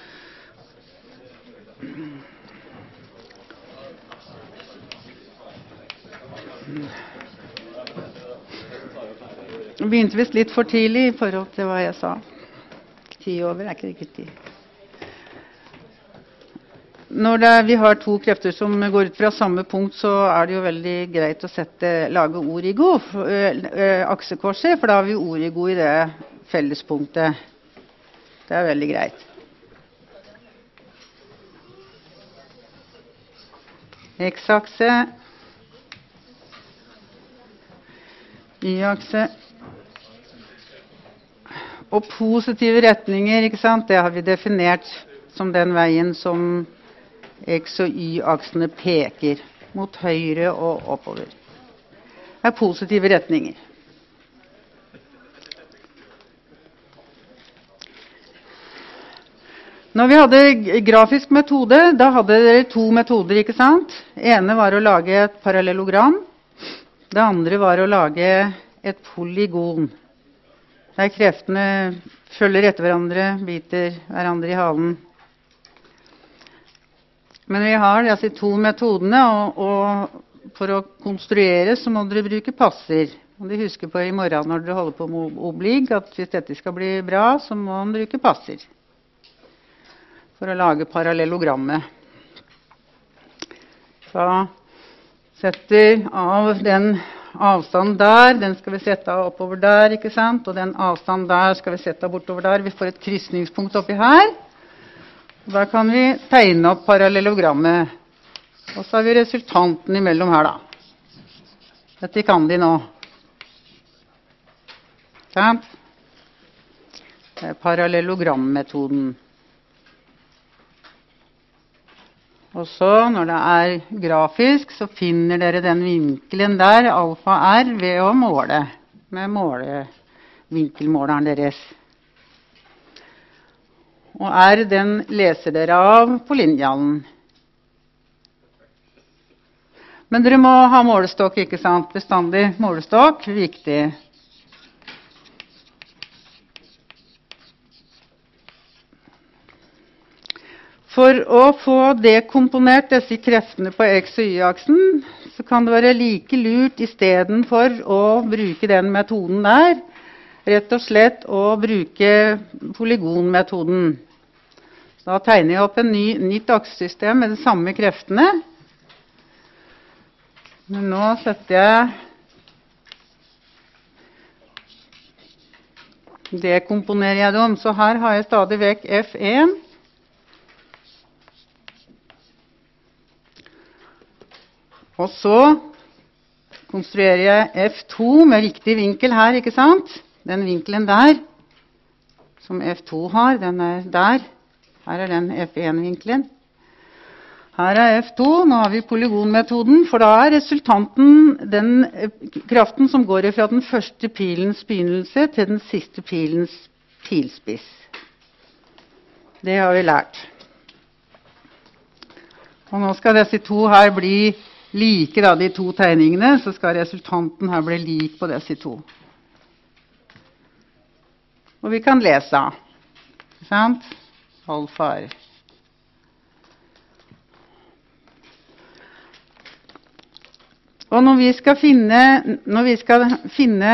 Nå begynte vi litt for tidlig i forhold til hva jeg sa. Ti over er ikke riktig tid. Når det, vi har to krefter som går ut fra samme punkt, så er det jo veldig greit å sette, lage origo, aksekorset, for da har vi origo i det fellespunktet. Det er veldig greit. X-akse, Y-akse, og positive retninger, ikke sant? Det har vi definert som den veien som X- og Y-aksene peker mot høyre og oppover. Det er positive retninger. Når vi hadde grafisk metode, da hadde dere to metoder, ikke sant? Ene var å lage et parallellogram. Det andre var å lage et polygon. Der kreftene følger etter hverandre, biter hverandre i halen. Men vi har disse to metodene, og, og for å konstruere så må dere bruke passer. Og dere husker på i morgen når dere holder på med oblig, at hvis dette skal bli bra, så må man bruke passer for å lage parallellogrammet. Så setter av den avstanden der, den skal vi sette av oppover der, ikke sant? Og den avstanden der skal vi sette av bortover der. Vi får et krysningspunkt oppi her. Da kan vi tegne opp parallellogrammet. Og så har vi resultanten imellom her da. Dette kan de nå. Sant? Det er parallellogrammetoden. Og så, når det er grafisk, så finner dere den vinkelen der, alfa R, ved å måle, med måle, vinkelmåleren deres. Og R, den leser dere av på linjalen. Men dere må ha målestokk, ikke sant? Bestandig målestokk, viktig. For å få dekomponert disse kreftene på X- og Y-aksen, så kan det være like lurt i stedet for å bruke den metoden der, rett og slett å bruke polygonmetoden. Så da tegner jeg opp en ny, nytt aksesystem med de samme kreftene. Men nå setter jeg dekomponerer jeg dem, så her har jeg stadig vekk F en. Og så konstruerer jeg F to med riktig vinkel her, ikke sant? Den vinkelen der, som F to har, den er der. Her er den F en-vinkelen. Her er F to, nå har vi polygonmetoden, for da er resultanten den kraften som går fra den første pilens begynnelse til den siste pilens pilspiss. Det har vi lært. Og nå skal disse to her bli like, da, de to tegningene, så skal resultanten her bli lik på disse to. Og vi kan lese, sant? Alfa R. Og når vi skal finne, når vi skal finne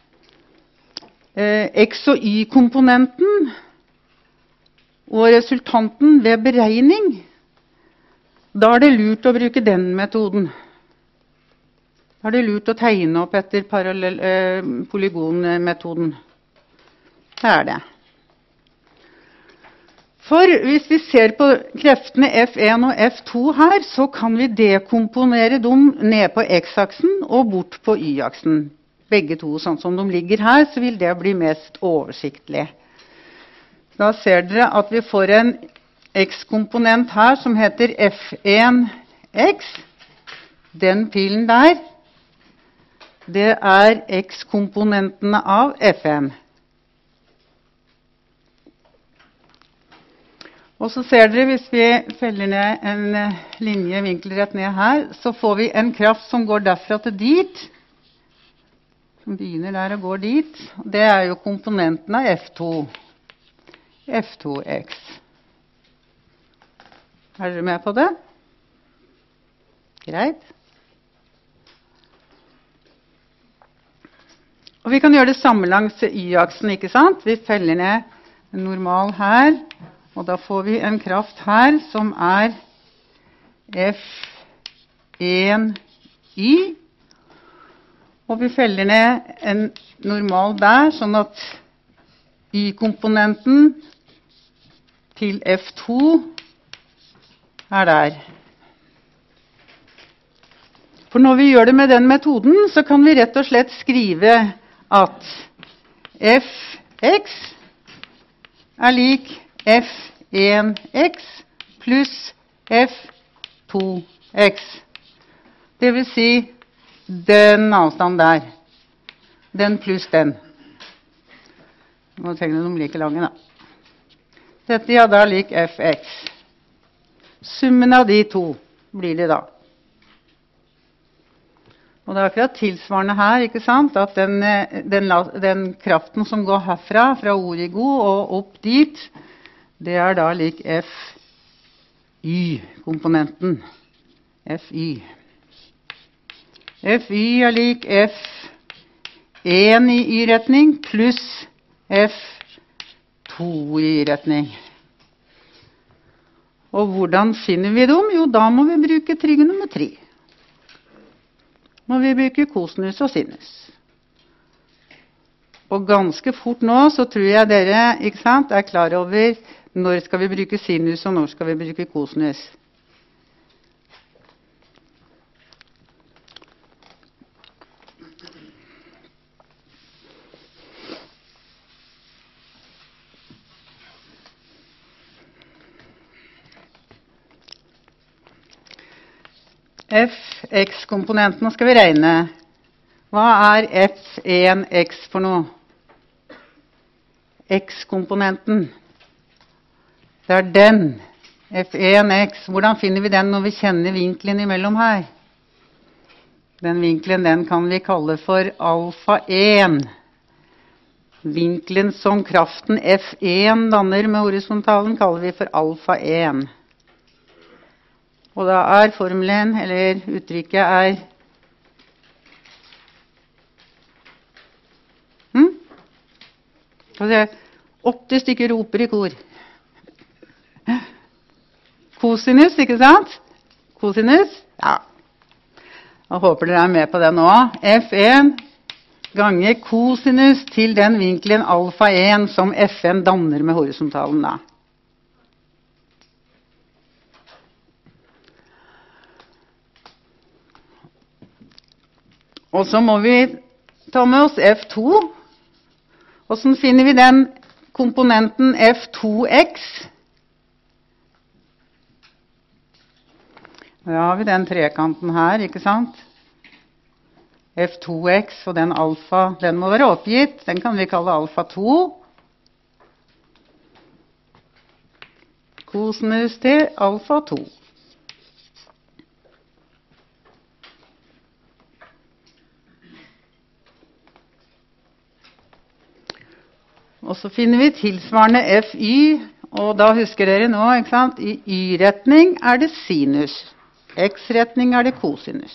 eh, X- og Y-komponenten og resultanten ved beregning, da er det lurt å bruke den metoden. Da er det lurt å tegne opp etter parallell, eh, polygonmetoden. Det er det. For hvis vi ser på kreftene F en og F to her, så kan vi dekomponere dem ned på X-aksen og bort på Y-aksen. Begge to, sånn som de ligger her, så vil det bli mest oversiktlig. Da ser dere at vi får en X-komponent her som heter F en X. Den pilen der, det er X-komponentene av F en. Og så ser dere, hvis vi feller ned en linje vinkelrett ned her, så får vi en kraft som går derfra til dit, som begynner der og går dit. Det er jo komponenten av F to. F to X. Er dere med på det? Greit. Og vi kan gjøre det samme langs Y-aksen, ikke sant? Vi feller ned en normal her, og da får vi en kraft her som er F en Y. Og vi feller ned en normal der, sånn at Y-komponenten til F to er der. For når vi gjør det med den metoden, så kan vi rett og slett skrive at F X er lik F en X pluss F to X. Det vil si den avstand der. Den pluss den. Nå trenger de like lange da. Dette er da lik F X. Summen av de to blir det da. Og det er akkurat tilsvarende her, ikke sant? At den, den, den kraften som går herfra, fra origo og opp dit, det er da lik F Y-komponenten. F Y. F Y er lik F en i Y-retning pluss F to i Y-retning. Og hvordan finner vi dem? Jo, da må vi bruke trigonometri. Må vi bruke kosinus og sinus. Og ganske fort nå så tror jeg dere, ikke sant, er klar over når skal vi bruke sinus og når skal vi bruke kosinus. F X-komponentene skal vi regne. Hva er F en X for noe? X-komponenten. Det er den. F en X. Hvordan finner vi den når vi kjenner vinkelen imellom her? Den vinkelen den kan vi kalle for alfa en. Vinkelen som kraften F en danner med horisontalen kaller vi for alfa en. Og da er formelen, eller uttrykket er hm? åtte stykker roper i kor. Kosinus, ikke sant? Kosinus? Ja. Jeg håper dere er med på det nå. F en ganger kosinus til den vinkelen alfa en som F en danner med horisontalen da. Og så må vi ta med oss F to. Hvordan finner vi den komponenten F to X? Da har vi den trekanten her, ikke sant? F to X og den alfa, den må være oppgitt. Den kan vi kalle alfa to. Kosinus til alfa to. Og så finner vi tilsvarende F Y, og da husker dere nå, ikke sant? I Y-retning er det sinus. X-retning er det kosinus.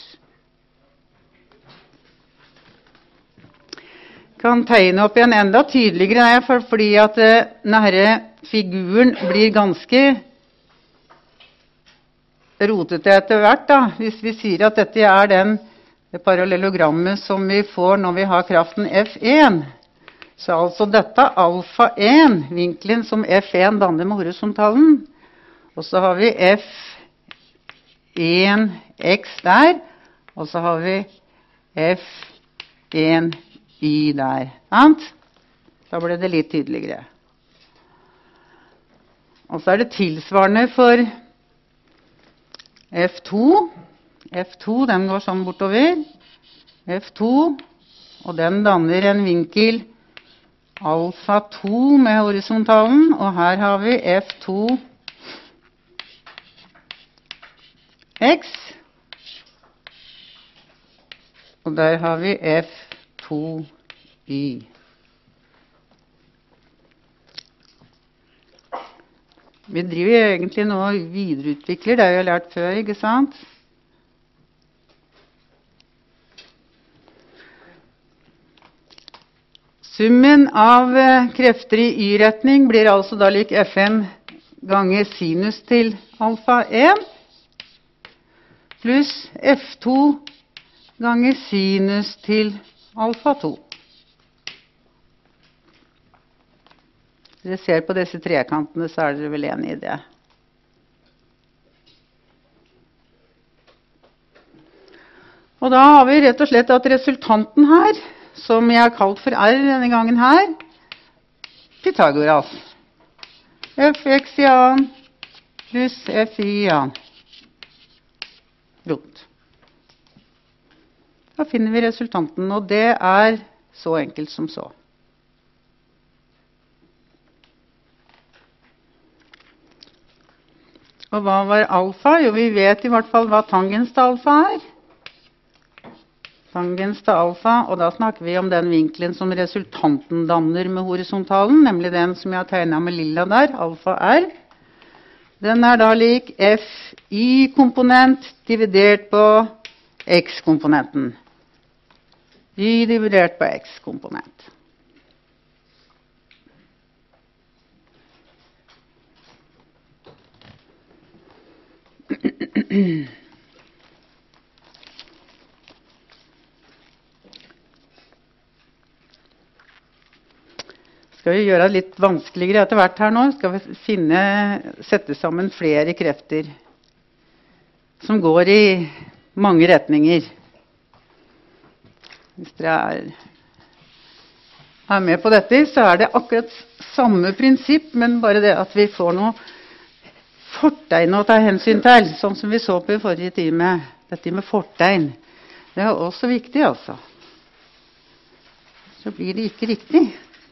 Kan tegne opp igjen enda tydeligere, fordi at denne figuren blir ganske rotete etter hvert da. Hvis vi sier at dette er den det parallellogrammet som vi får når vi har kraften F en. Så altså dette alfa en, vinkelen som F en danner med horisontalen. Og så har vi F en x der, og så har vi F en y der. Sant? Da ble det litt tydeligere. Og så er det tilsvarende for F to. F to, den går sånn bortover. F to, og den danner en vinkel alfa to med horisontalen. Og her har vi F to x. Og der har vi F to y. Vi driver egentlig nå og videreutvikler det vi har lært før, ikke sant? Summen av krefter i y-retning blir altså da lik Fn ganger sinus til alfa en pluss F to ganger sinus til alfa to. Dere ser på disse trekantene, så er dere vel enige i det. Og da har vi rett og slett at resultanten her, som jeg har kalt for R denne gangen her, Pythagoras. Fx i annen pluss Fy i annen. Rot. Da finner vi resultanten, og det er så enkelt som så. Og hva var alfa? Jo, vi vet i hvert fall hva tangens til alfa er. Tangens til alfa, og da snakker vi om den vinkelen som resultanten danner med horisontalen, nemlig den som jeg har tegnet med lilla der, alfa R. Den er da lik Fy-komponent dividert på X-komponenten. Y dividert på X-komponent. Skal vi gjøre det litt vanskeligere etter hvert her nå? Skal vi finne, sette sammen flere krefter som går i mange retninger. Hvis dere er, er med på dette, så er det akkurat samme prinsipp, men bare det at vi får noe fortegn å ta hensyn til, sånn som vi så på i forrige time. Dette med fortegn, det er også viktig, altså. Så blir det ikke riktig.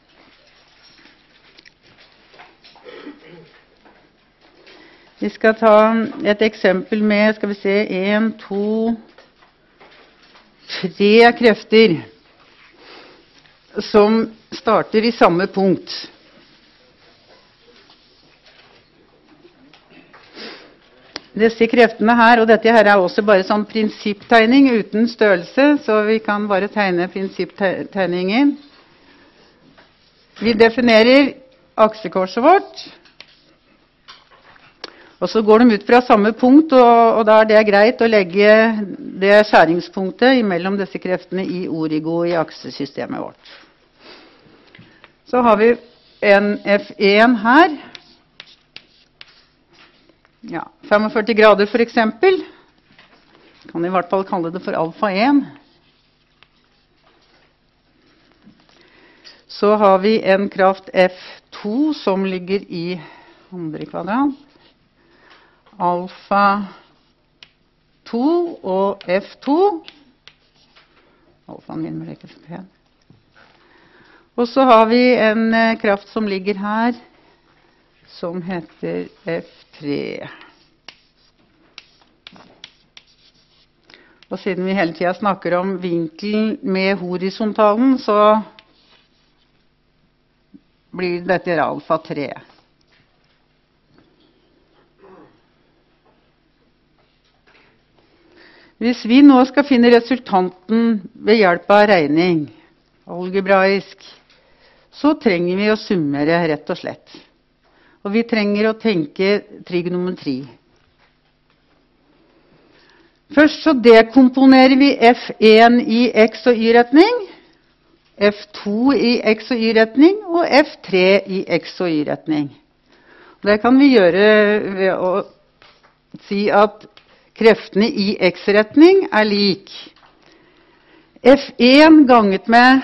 Vi skal ta et eksempel med, skal vi se, en, to, tre krefter som starter i samme punkt. Disse kreftene her, og dette her er også bare sånn prinsipptegning uten størrelse, så vi kan bare tegne prinsipptegningen. Vi definerer aksekorset vårt, og så går de ut fra samme punkt, og, og da er det greit å legge det skjæringspunktet mellom disse kreftene i origo i aksesystemet vårt. Så har vi en F en her. Ja, førtifem grader for eksempel. Kan i hvert fall kalle det for alfa en. Så har vi en kraft F to som ligger i andre kvadrat. Alfa to og F to. Alfaen min ble ikke så pen. Og så har vi en kraft som ligger her, som heter F tre. Og siden vi hele tiden snakker om vinkelen med horisontalen, så blir dette alfa tre. Hvis vi nå skal finne resultanten ved hjelp av regning, algebraisk, så trenger vi å summere rett og slett. Og vi trenger å tenke trigonometri. Først så dekomponerer vi F en i X og Y-retning, F to i X og Y-retning, og F tre i X og Y-retning. Det kan vi gjøre ved å si at kreftene i X-retning er lik F en ganget med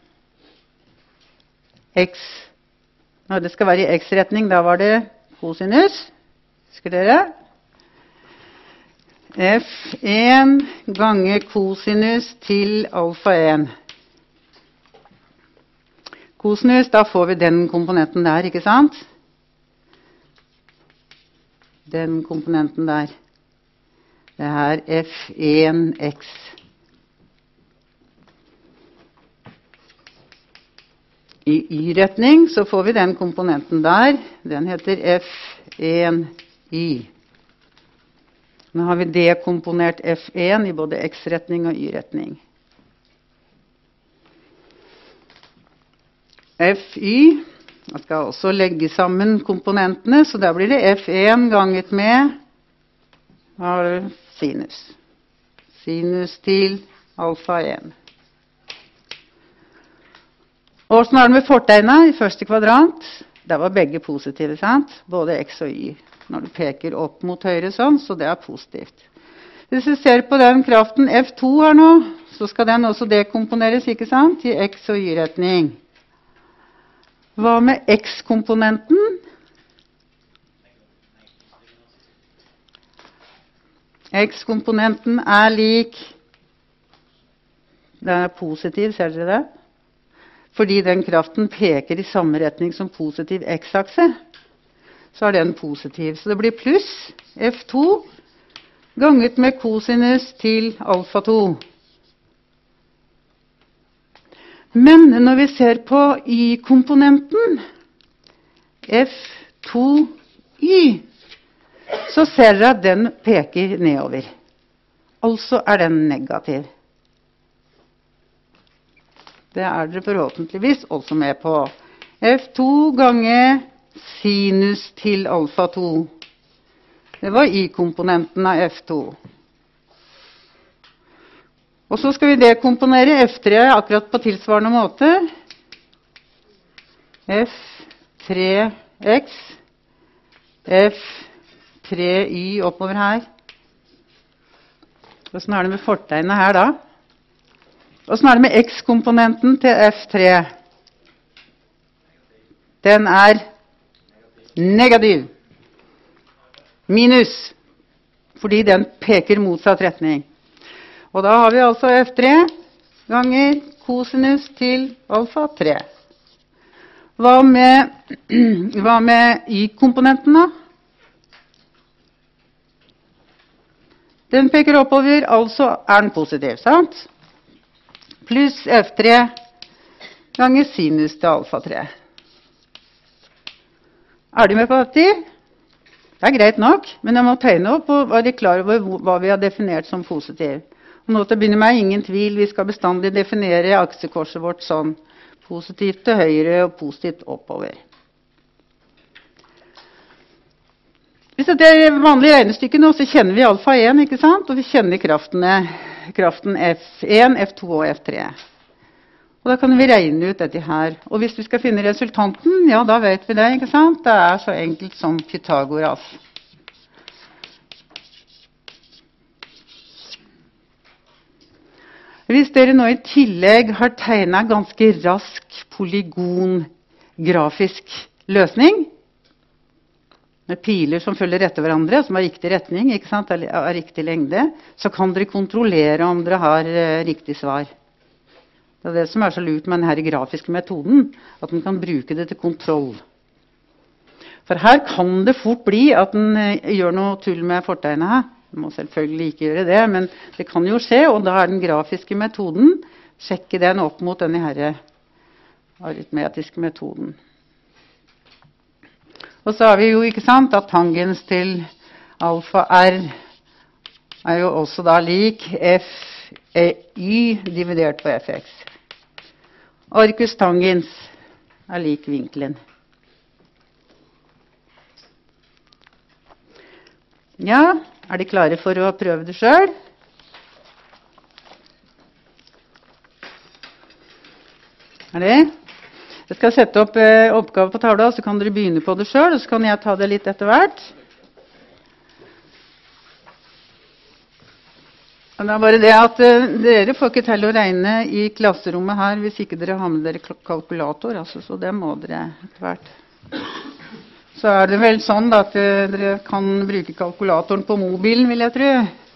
X. Når det skal være i X-retning, da var det kosinus. Husker dere? F en ganger kosinus til alfa en. Kosinus, da får vi den komponenten der, ikke sant? Den komponenten der. Det er F en X. I Y-retning så får vi den komponenten der. Den heter F en Y. Nå har vi dekomponert F en i både X-retning og Y-retning. F Y, jeg skal også legge sammen komponentene, så da blir det F en ganget med sinus. Sinus til alfa en. Og sånn er det med fortegnet i første kvadrant. Der var begge positive, sant? Både X og Y. Når du peker opp mot høyre sånn, så det er positivt. Hvis vi ser på den kraften F to her nå, så skal den også dekomponeres, ikke sant? I X og Y-retning. Hva med X-komponenten? X-komponenten er lik, den er positiv, ser dere det? Fordi den kraften peker i samme retning som positiv X-akse, så er den positiv. Så det blir pluss F to ganget med kosinus til alfa to. Men når vi ser på Y-komponenten, F to Y, så ser dere at den peker nedover. Altså er den negativ. Det er dere forhåpentligvis også med på. F to ganger sinus til alfa to. Det var Y-komponenten av F to. Og så skal vi dekomponere F tre akkurat på tilsvarende måte. F tre X, F tre Y oppover her. Hvordan er det med fortegnet her da? Hvordan er det med X-komponenten til F tre? Den er negativ. Minus. Fordi den peker motsatt retning. Og da har vi altså F tre ganger kosinus til alfa tre. Hva med, hva med Y-komponenten da? Den peker oppover, altså er den positiv, sant? Pluss F tre ganger sinus til alfa tre. Er du med på dette? Det er greit nok, men jeg må tegne opp og være klar over hva vi har definert som positiv. Og nå til å begynne med, ingen tvil, vi skal bestandig definere aksekorset vårt sånn. Positivt til høyre og positivt oppover. Hvis dette er vanlig regnestykke nå, så kjenner vi alfa en, ikke sant? Og vi kjenner kraftene, kraften F en, F to og F tre. Og da kan vi regne ut dette her. Og hvis vi skal finne resultanten, ja, da vet vi det, ikke sant? Det er så enkelt som Pythagoras. Hvis dere nå i tillegg har tegnet ganske rask polygon-grafisk løsning, med piler som følger etter hverandre, som har riktig retning, ikke sant, eller er riktig lengde, så kan dere kontrollere om dere har uh, riktig svar. Det er det som er så lurt med denne grafiske metoden, at man kan bruke det til kontroll. For her kan det fort bli at den uh, gjør noe tull med fortegnet her. Man må selvfølgelig ikke gjøre det, men det kan jo skje, og da er den grafiske metoden, sjekke den opp mot denne her aritmetiske metoden. Og så har vi jo, ikke sant, at tangens til alfa r er jo også da lik f y dividert på fx. Arcus tangens er lik vinkelen. Ja, er de klare for å prøve det selv? Er det? Jeg skal sette opp eh, oppgave på tavla, så kan dere begynne på det selv, og så kan jeg ta det litt etter hvert. Det er bare det at eh, dere får ikke til å regne i klasserommet her hvis ikke dere har med dere kalkulator, altså, så det må dere etter hvert. Så er det vel sånn da, at eh, dere kan bruke kalkulatoren på mobilen, vil jeg tro.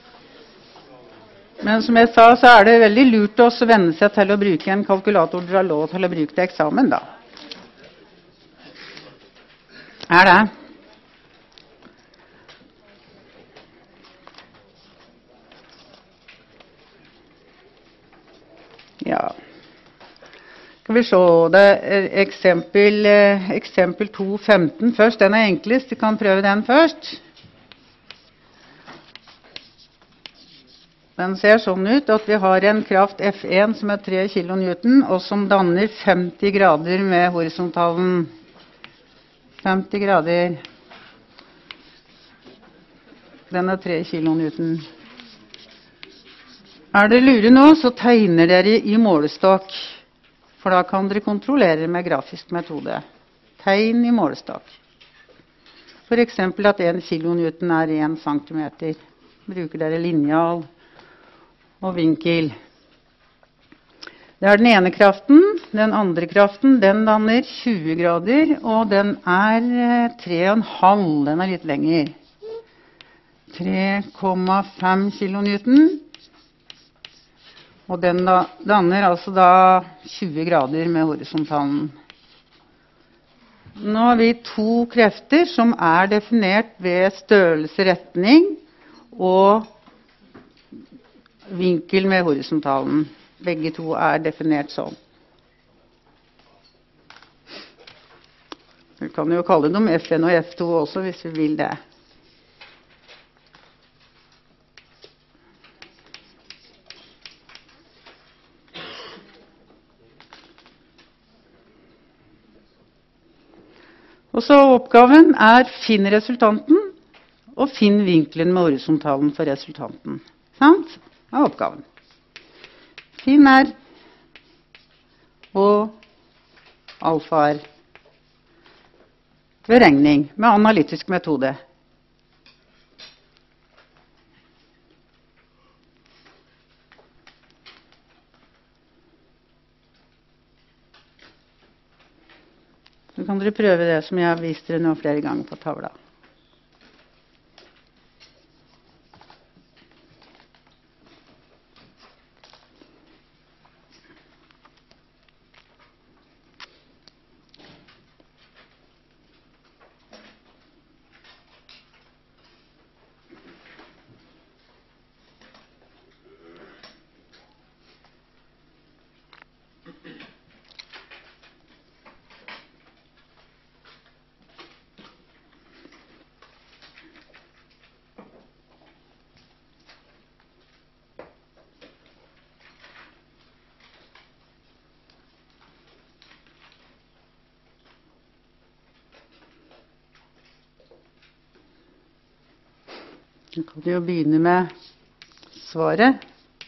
Men som jeg sa, så er det veldig lurt å venne seg til å bruke en kalkulator dere har lov til å bruke til eksamen, da. Er det? Ja. Skal vi se, det er eksempel, eksempel to punkt femten først. Den er enklest, vi kan prøve den først. Den ser sånn ut at vi har en kraft F en som er tre kilonewton, og som danner femti grader med horisontalen. femti grader. Den er tre kilonewton. Er dere lure nå, så tegner dere i målestokk. For da kan dere kontrollere med grafisk metode. Tegn i målestokk. For eksempel at en kilonewton er en centimeter. Bruker dere linjal og vinkel. Det er den ene kraften. Den andre kraften, den danner tjue grader, og den er tre komma fem. Den er litt lenger. tre komma fem kilonewton. Og den da, danner altså da tjue grader med horisontalen. Nå har vi to krefter som er definert ved størrelse, retning og vinkel med horisontalen. Begge to er definert sånn. Vi kan jo kalle dem F en og F to også, hvis vi vil det. Og så oppgaven er finn resultanten, og finn vinkelen med horisontalen for resultanten. Sant? Det er oppgaven. Finn R og alfa R. Beregning med analytisk metode. Så kan dere prøve det som jeg har vist dere nå flere ganger på tavla. Så kan vi jo begynne med svaret.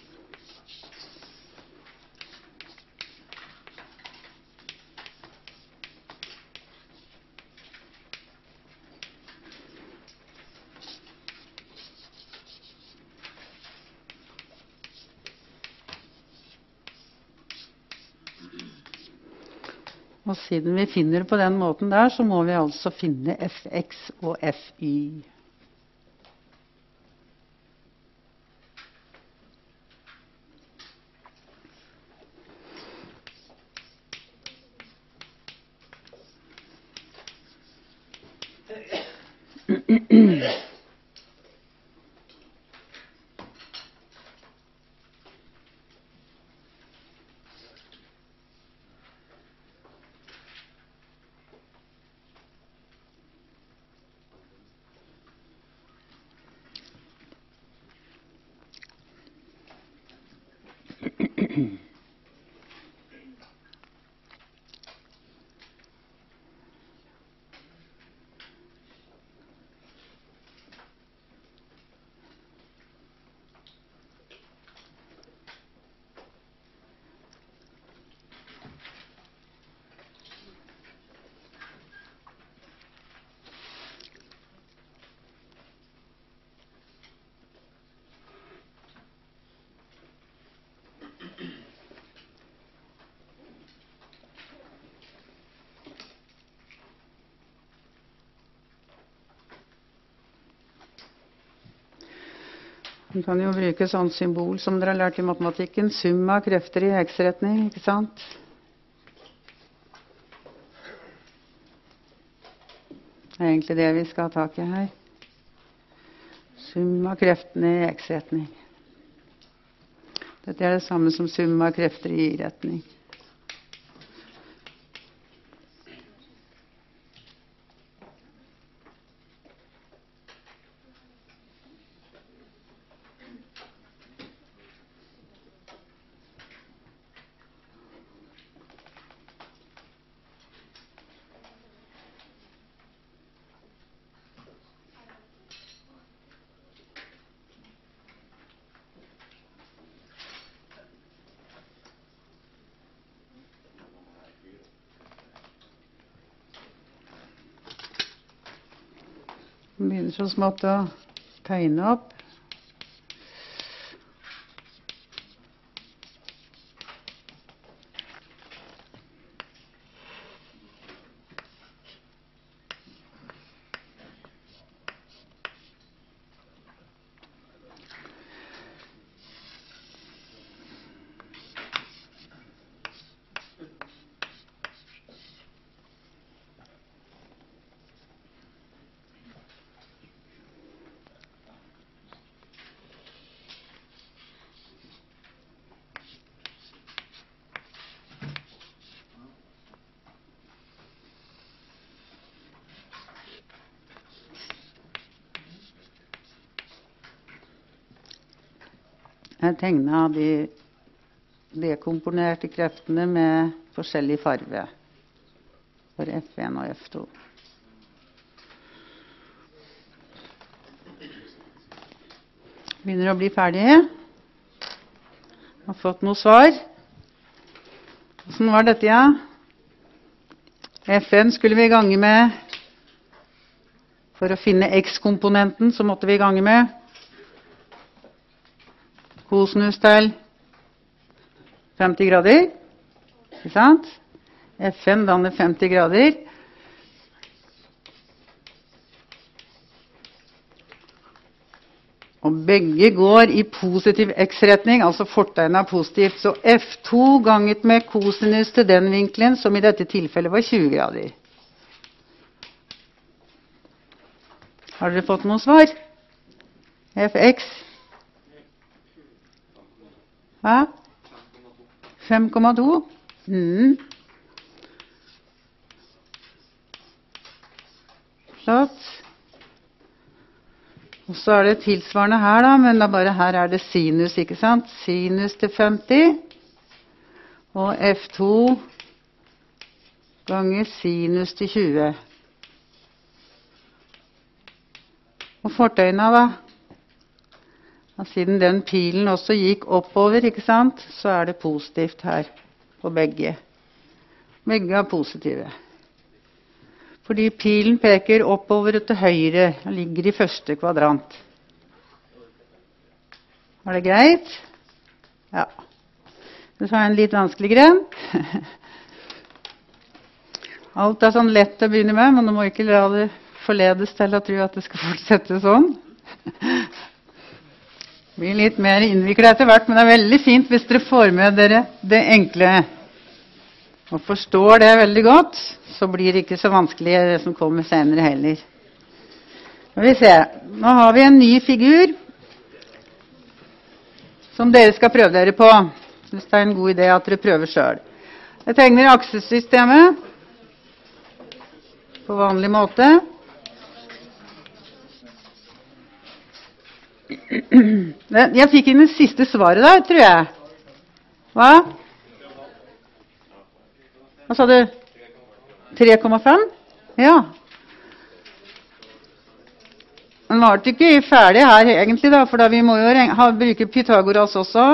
Og siden vi finner på den måten der, så må vi altså finne F X og F Y. Man kan jo bruke sånn symbol som dere har lært i matematikken. Sum av krefter i x-retning, ikke sant? Det er egentlig det vi skal ha tak i her. Sum av kreftene i x-retning. Dette er det samme som sum av krefter i y-retning. Vi begynner så smått å tegne opp. Jeg tegnet de dekomponerte kreftene med forskjellig farve for F en og F to. Begynner å bli ferdig. Har fått noe svar. Hvordan var dette, ja? F en skulle vi gange med. For å finne x-komponenten så måtte vi gange med kosinus til femti grader, ikke sant? F en danner femti grader. Og begge går i positiv x-retning, altså fortegnet positivt. Så F to ganget med kosinus til den vinkelen, som i dette tilfellet var tjue grader. Har dere fått noe svar? Fx. Hva? fem komma to. Mm. Flott. Og så er det tilsvarende her da, men da bare her er det sinus, ikke sant? Sinus til femti. Og F to ganger sinus til tjue. Og fortøyene da? Og siden den pilen også gikk oppover, ikke sant, så er det positivt her på begge. Begge er positive. Fordi pilen peker oppover til høyre, og ligger i første kvadrant. Var det greit? Ja. Så er det en litt vanskeligere. Alt er sånn lett å begynne med, men du må ikke la det forledes til å tro at det skal fortsette sånn. Det blir litt mer innviklet etter hvert, men det er veldig fint hvis dere får med dere det enkle. Og forstår det veldig godt, så blir det ikke så vanskelig det som kommer senere heller. Nå vi se. Nå har vi en ny figur som dere skal prøve dere på. Hvis det er en god idé at dere prøver selv. Jeg tegner aksesystemet på vanlig måte. Jeg fikk inn det siste svaret der, tror jeg. Hva? Hva sa du? tre komma fem? Ja. Den var ikke ferdig her egentlig da, for da vi må jo ha, bruke Pythagoras også.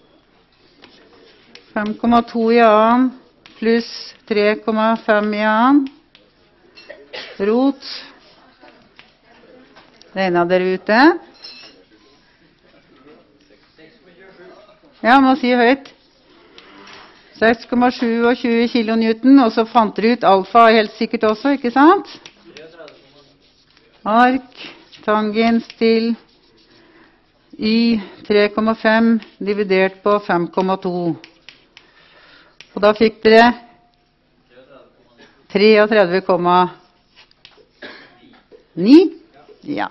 fem komma to i annen pluss tre komma fem i annen. Rot. Regnet dere ute? Ja, må si høyt. seks komma tjuesju kilonewton, og så fant dere ut alfa helt sikkert også, ikke sant? Ark, tangens til y tre komma fem dividert på fem komma to. Og da fikk dere treogtredve komma ni. Ja.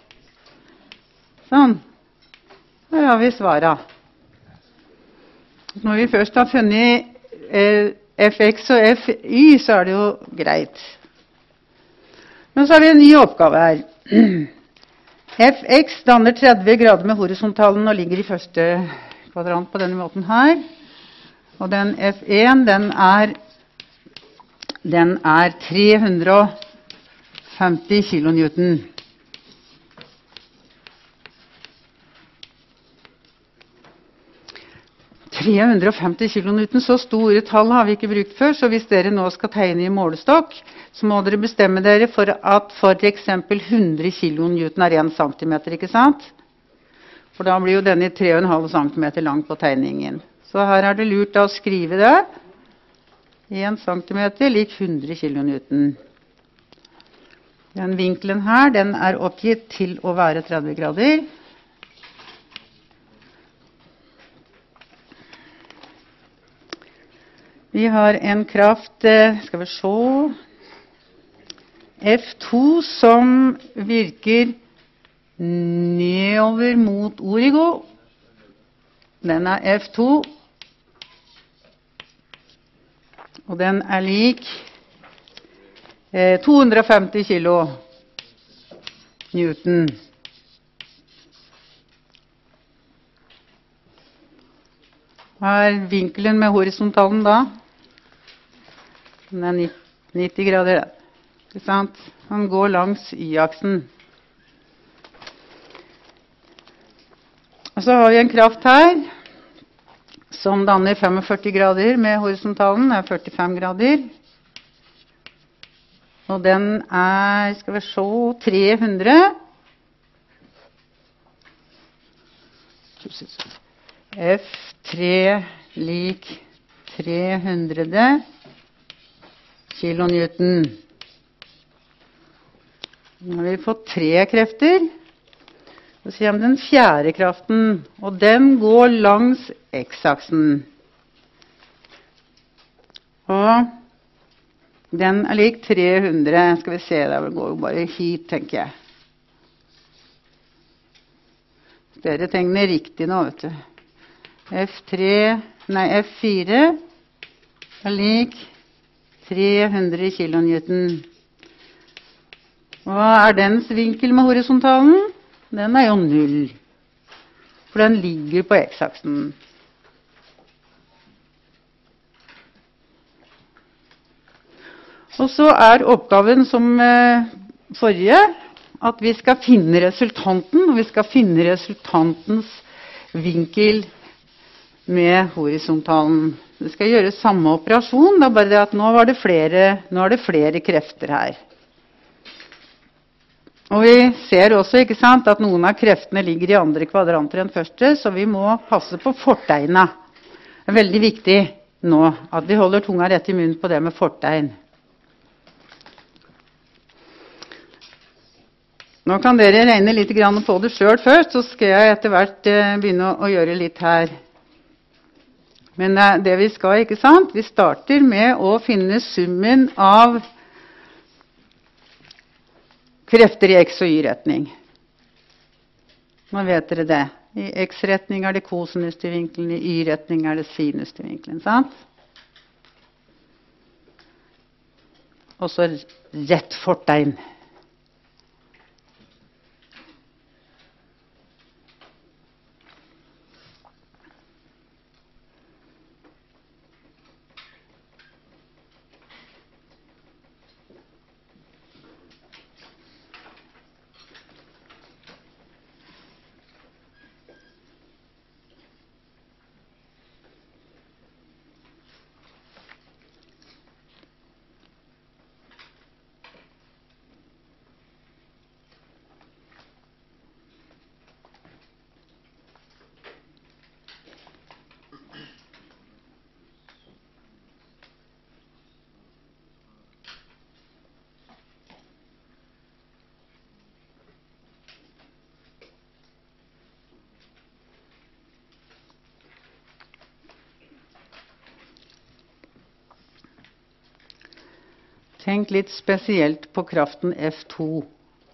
Sånn. Her har vi svaret. Når vi først har funnet eh, fx og fy, så er det jo greit. Men så har vi en ny oppgave her. Fx danner tretti grader med horisontalen og ligger i første kvadrant på denne måten her. Og den F en, den er, den er tre hundre og femti kilonewton. tre hundre og femti kilonewton, så store tall har vi ikke brukt før, så hvis dere nå skal tegne i målestokk, så må dere bestemme dere for at for eksempel hundre kilonewton er en centimeter, ikke sant? For da blir jo denne tre komma fem centimeter lang på tegningen. Så her er det lurt å skrive det. en centimeter lik hundre kilonewton. Den vinkelen her, den er oppgitt til å være tretti grader. Vi har en kraft, skal vi se, F to som virker nedover mot Origo. Den er F to. Og den er lik eh, to hundre og femti kilo newton. Hva er vinkelen med horisontalen da? Den er nitti grader. Ikke sant? Han går langs y-aksen. Og så har vi en kraft her, som danner førtifem grader med horisontalen. Det er førtifem grader. Og den er, skal vi se, tre hundre. F tre lik tre hundre kilonewton. Nå har vi fått tre krefter. Så sier vi den fjerde kraften, og den går langs x-aksen. Og den er lik tre hundre. Skal vi se, det går jo bare hit, tenker jeg. Dere tegner riktig nå, vet du. F tre, nei, F fire er lik tre hundre kilonewton. Hva er dens vinkel med horisontalen? Den er jo null, for den ligger på x-aksen. Og så er oppgaven som eh, forrige, at vi skal finne resultanten, og vi skal finne resultantens vinkel med horisontalen. Vi skal gjøre samme operasjon, det er bare det at nå, var det flere, nå er det flere krefter her. Og vi ser også, ikke sant, at noen av kreftene ligger i andre kvadranter enn første, så vi må passe på fortegna. Det er veldig viktig nå at vi holder tunga rett i munnen på det med fortegn. Nå kan dere regne litt på det selv først, så skal jeg etter hvert begynne å gjøre litt her. Men det vi skal, ikke sant, vi starter med å finne summen av krefter i x- og y-retning. Nå vet dere det. I x-retning er det kosinus til vinkelen, i y-retning er det sinus til vinkelen, sant? Og så rett fortegn. Tenk litt spesielt på kraften F to.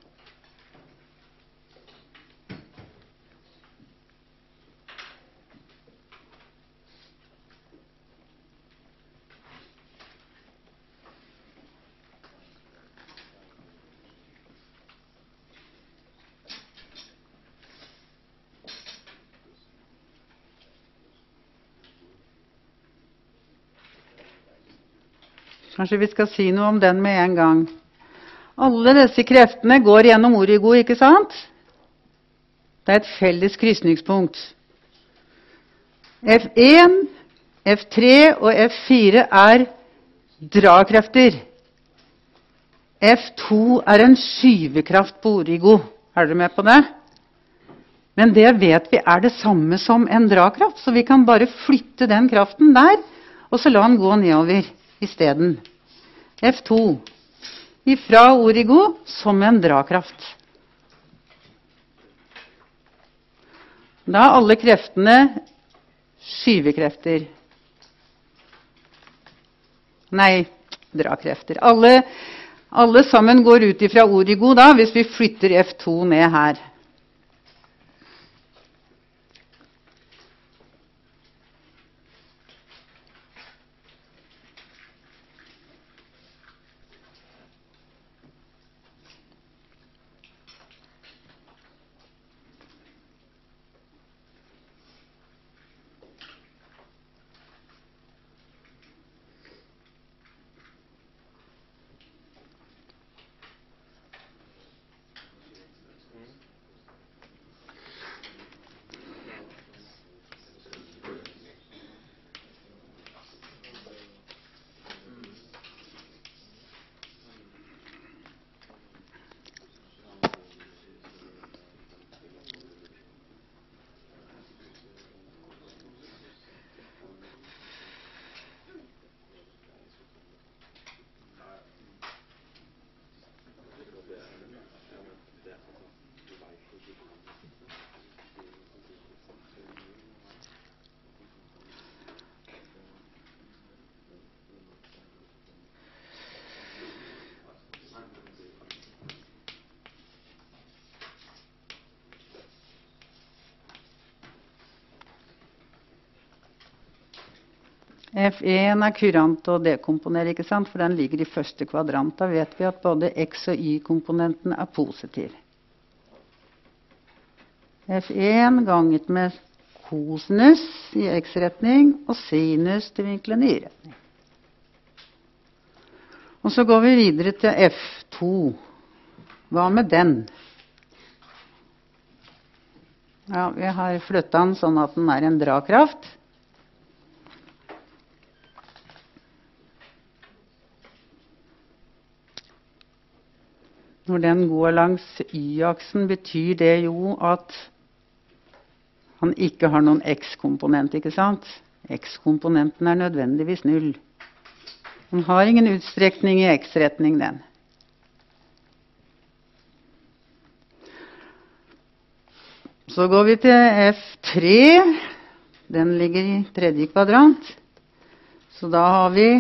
Kanskje vi skal si noe om den med en gang. Alle disse kreftene går gjennom origo, ikke sant? Det er et felles krysningspunkt. F en, F tre og F fire er drakrefter. F to er en skyvekraft på origo. Er dere med på det? Men det vet vi er det samme som en drakraft, så vi kan bare flytte den kraften der, og så la den gå nedover i stedet. F to, ifra origo som en drakraft. Da er alle kreftene skyvekrefter. Nei, drakrefter. Alle, alle sammen går ut ifra origo da, hvis vi flytter F to ned her. F en er kurant å dekomponere, ikke sant? For den ligger i første kvadrant. Da vet vi at både X- og Y-komponenten er positiv. F en ganget med kosinus i X-retning og sinus til vinkelen i Y-retning. Og så går vi videre til F to. Hva med den? Ja, vi har flyttet den sånn at den er en drakraft. Når den går langs Y-aksen, betyr det jo at han ikke har noen X-komponent, ikke sant? X-komponenten er nødvendigvis null. Han har ingen utstrekning i X-retning, den. Så går vi til F tre. Den ligger i tredje kvadrant. Så da har vi...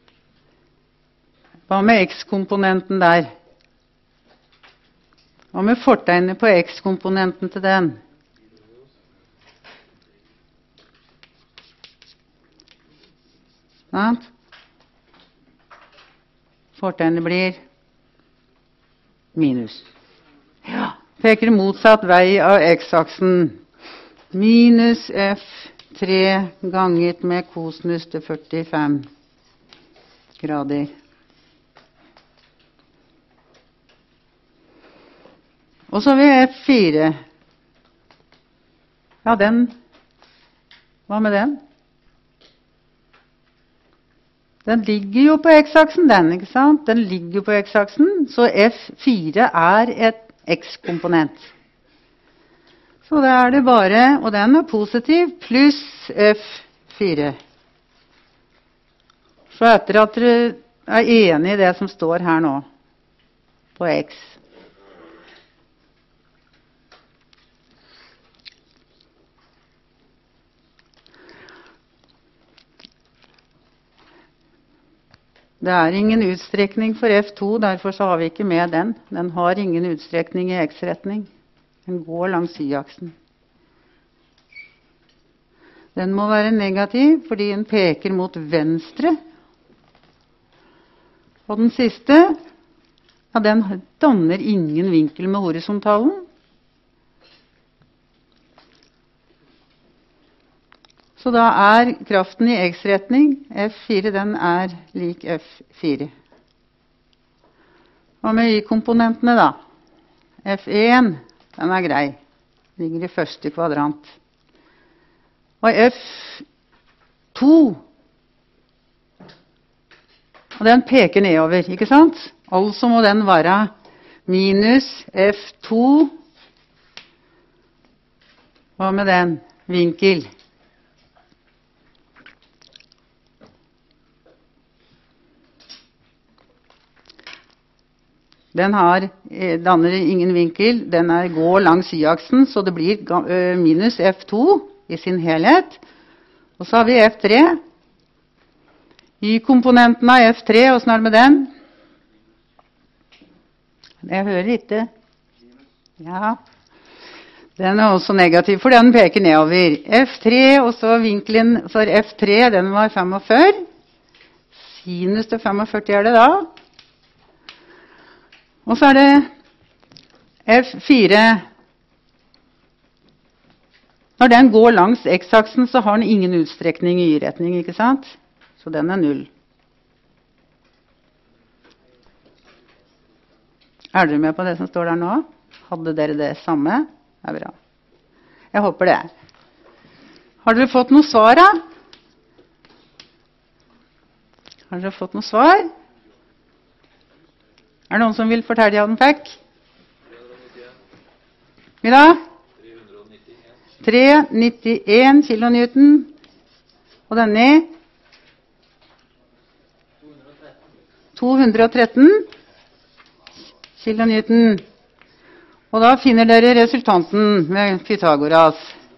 Hva med X-komponenten der? Hva med fortegnet på X-komponenten til den? Sant? Fortegnet blir minus. Ja, peker motsatt vei av X-aksen. Minus F tre ganget med kosinus til førtifem grader. Og så har vi F fire. Ja, den. Hva med den? Den ligger jo på X-aksen, den, ikke sant? Den ligger på X-aksen, så F fire er et X-komponent. Så da er det bare, og den er positiv, pluss F fire. Så etter at dere er enige i det som står her nå, på X, Det er ingen utstrekning for F to, derfor så har vi ikke med den. Den har ingen utstrekning i X-retning. Den går langs Y-aksen. Den må være negativ fordi den peker mot venstre. Og den siste, ja, den danner ingen vinkel med horisontalen. Så da er kraften i X-retning, F fire, den er lik F fire. Hva med Y-komponentene da? F en, den er grei. Ligger i første kvadrant. Og F to, og den peker nedover, ikke sant? Altså må den være minus F to. Hva med den? Vinkel. Den har, danner ingen vinkel, den er, går langs Y-aksen, så det blir minus F to i sin helhet. Og så har vi F tre. Y-komponenten av F tre, hvordan er det med den? Jeg hører ikke. Ja, den er også negativ, for den peker nedover. F tre, og så vinkelen for F tre, den var femogførti. Sinus til femogførti er det da. Og så er det F fire. Når den går langs X-aksen, så har den ingen utstrekning i Y-retning, ikke sant? Så den er null. Er dere med på det som står der nå? Hadde dere det samme? Det er bra. Jeg håper det. Har dere fått noe svar da? Har dere fått noe svar? Er det noen som vil fortelle hva den fikk? Vil da? tre hundre nittien kilonewton. Og denne? to hundre tretten kilonewton. Og da finner dere resultanten med Pythagoras.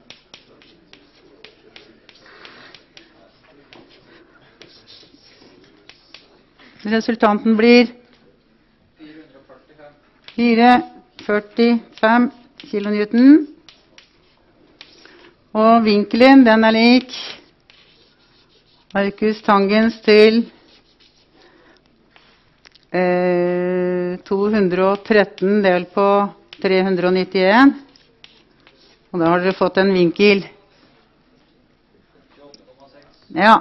Resultanten blir fire hundre førtifem kilonewton. Og vinkelen, den er lik arcus tangens til eh, to hundre tretten delt på tre hundre nittien. Og da har dere fått en vinkel. Ja.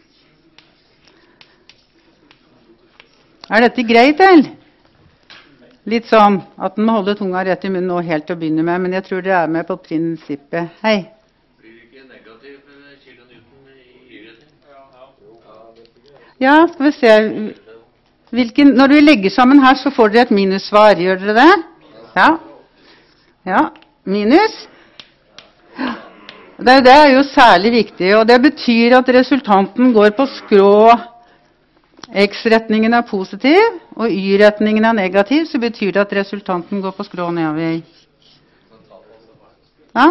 Er dette greit, eller? Litt sånn at den må holde tunga rett i munnen nå helt til å begynne med, men jeg tror dere er med på prinsippet. Hei. Blir det ikke negativ kilonewton i Y-retning? Ja, skal vi se. Hvilken, når du legger sammen her, så får dere et minussvar. Gjør dere det? Ja. Ja, minus. Det, det er jo særlig viktig, og det betyr at resultanten går på skrå. X-retningen er positiv, og Y-retningen er negativ, så betyr det at resultanten går på skrå nedover. Ja?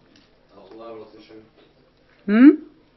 Mm?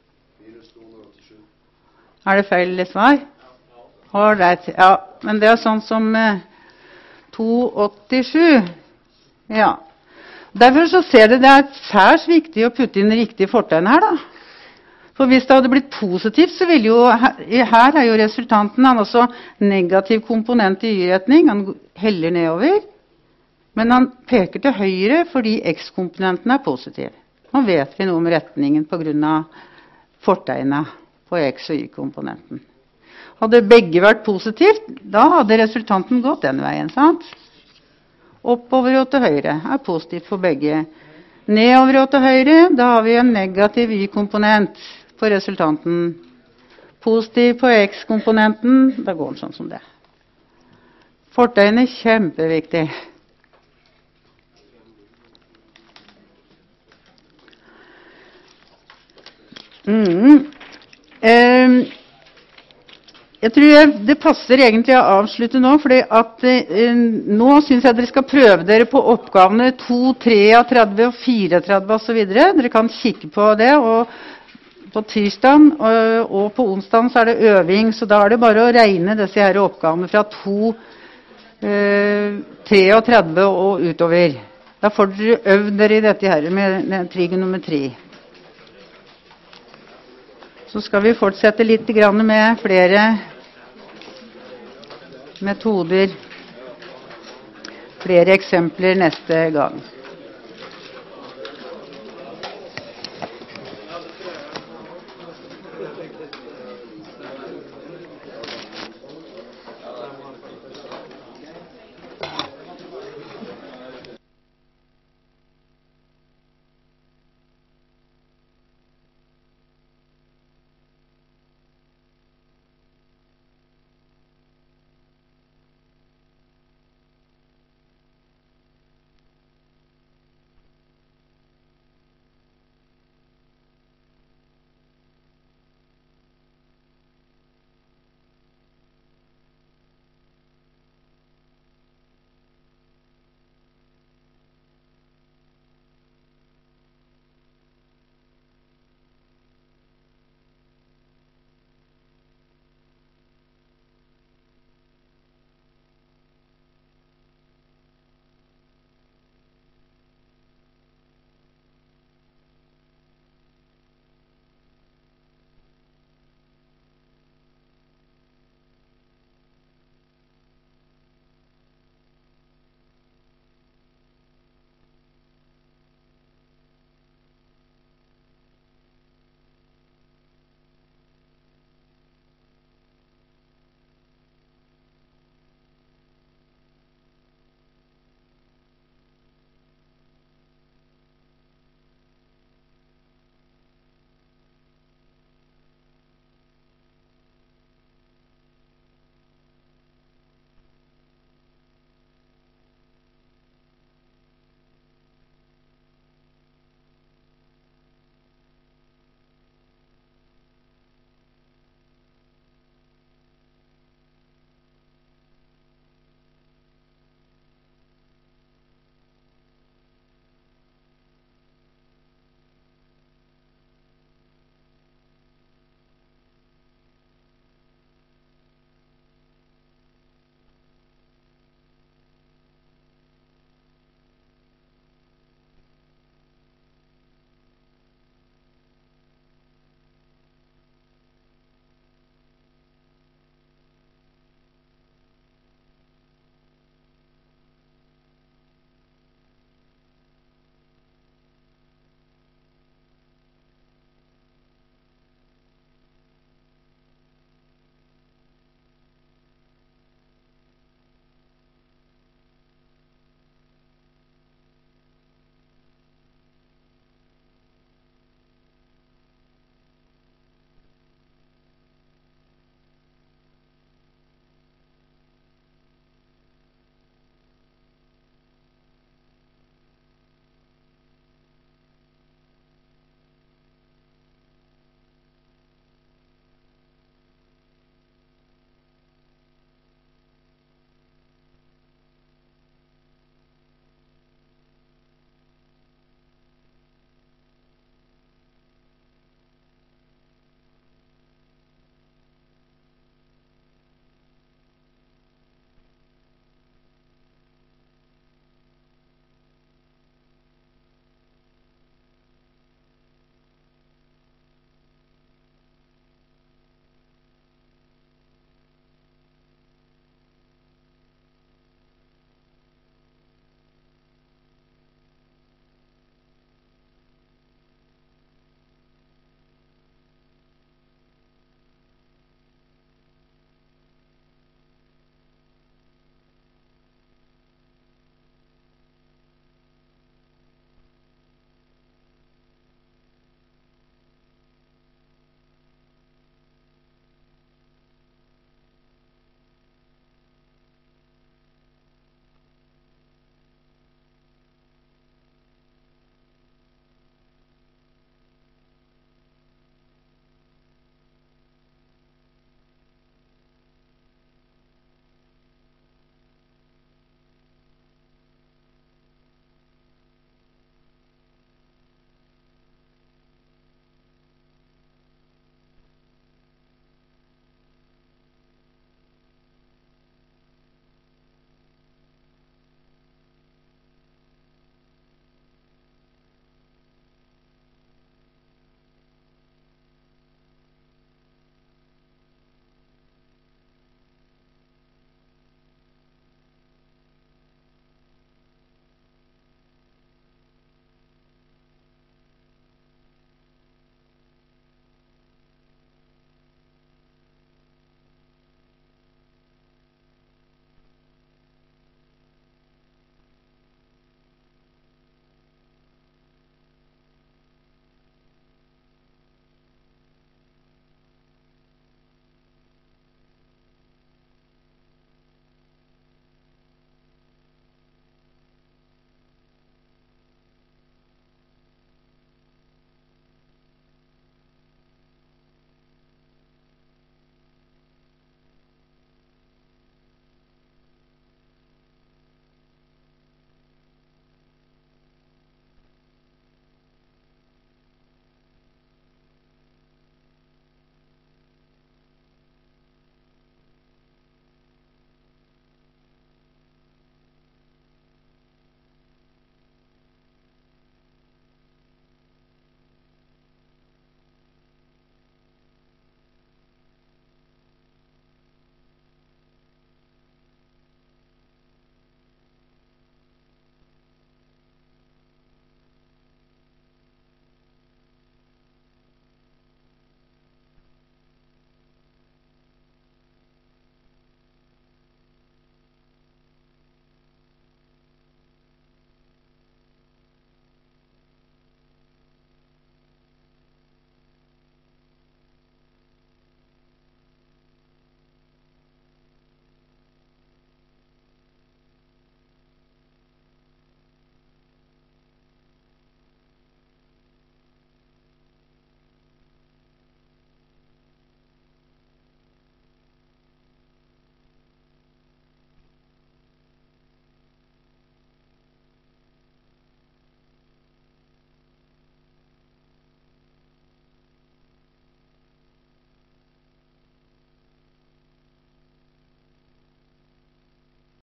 Er det feil svar? Alright, ja. Men det er sånn som eh, to komma åttisju. Ja. Derfor så ser dere det er særs viktig å putte inn riktig fortegn her da. For hvis det hadde blitt positivt, så ville jo, her er jo resultanten, han også negativ komponent i Y-retning, han heller nedover, men han peker til høyre fordi X-komponenten er positiv. Nå vet vi noe om retningen på grunn av fortegnet på X- og Y-komponenten. Hadde begge vært positivt, da hadde resultanten gått den veien, sant? Oppover og til høyre er positivt for begge. Nedover og til høyre, da har vi en negativ Y-komponent på resultanten. Positiv på X-komponenten, da går den sånn som det. Fortegnet er kjempeviktig. Mm. Eh, jeg tror jeg, det passer egentlig å avslutte nå, fordi at eh, nå synes jeg dere skal prøve dere på oppgavene to, treogtredve og fireogtredve og så videre. Dere kan kikke på det og På tirsdagen og, og på onsdagen så er det øving, så da er det bare å regne disse her oppgavene fra to treogtredve og utover. Da får dere øvd dere i dette her med, med trigonometri. Så skal vi fortsette litt grann med flere metoder, flere eksempler neste gang.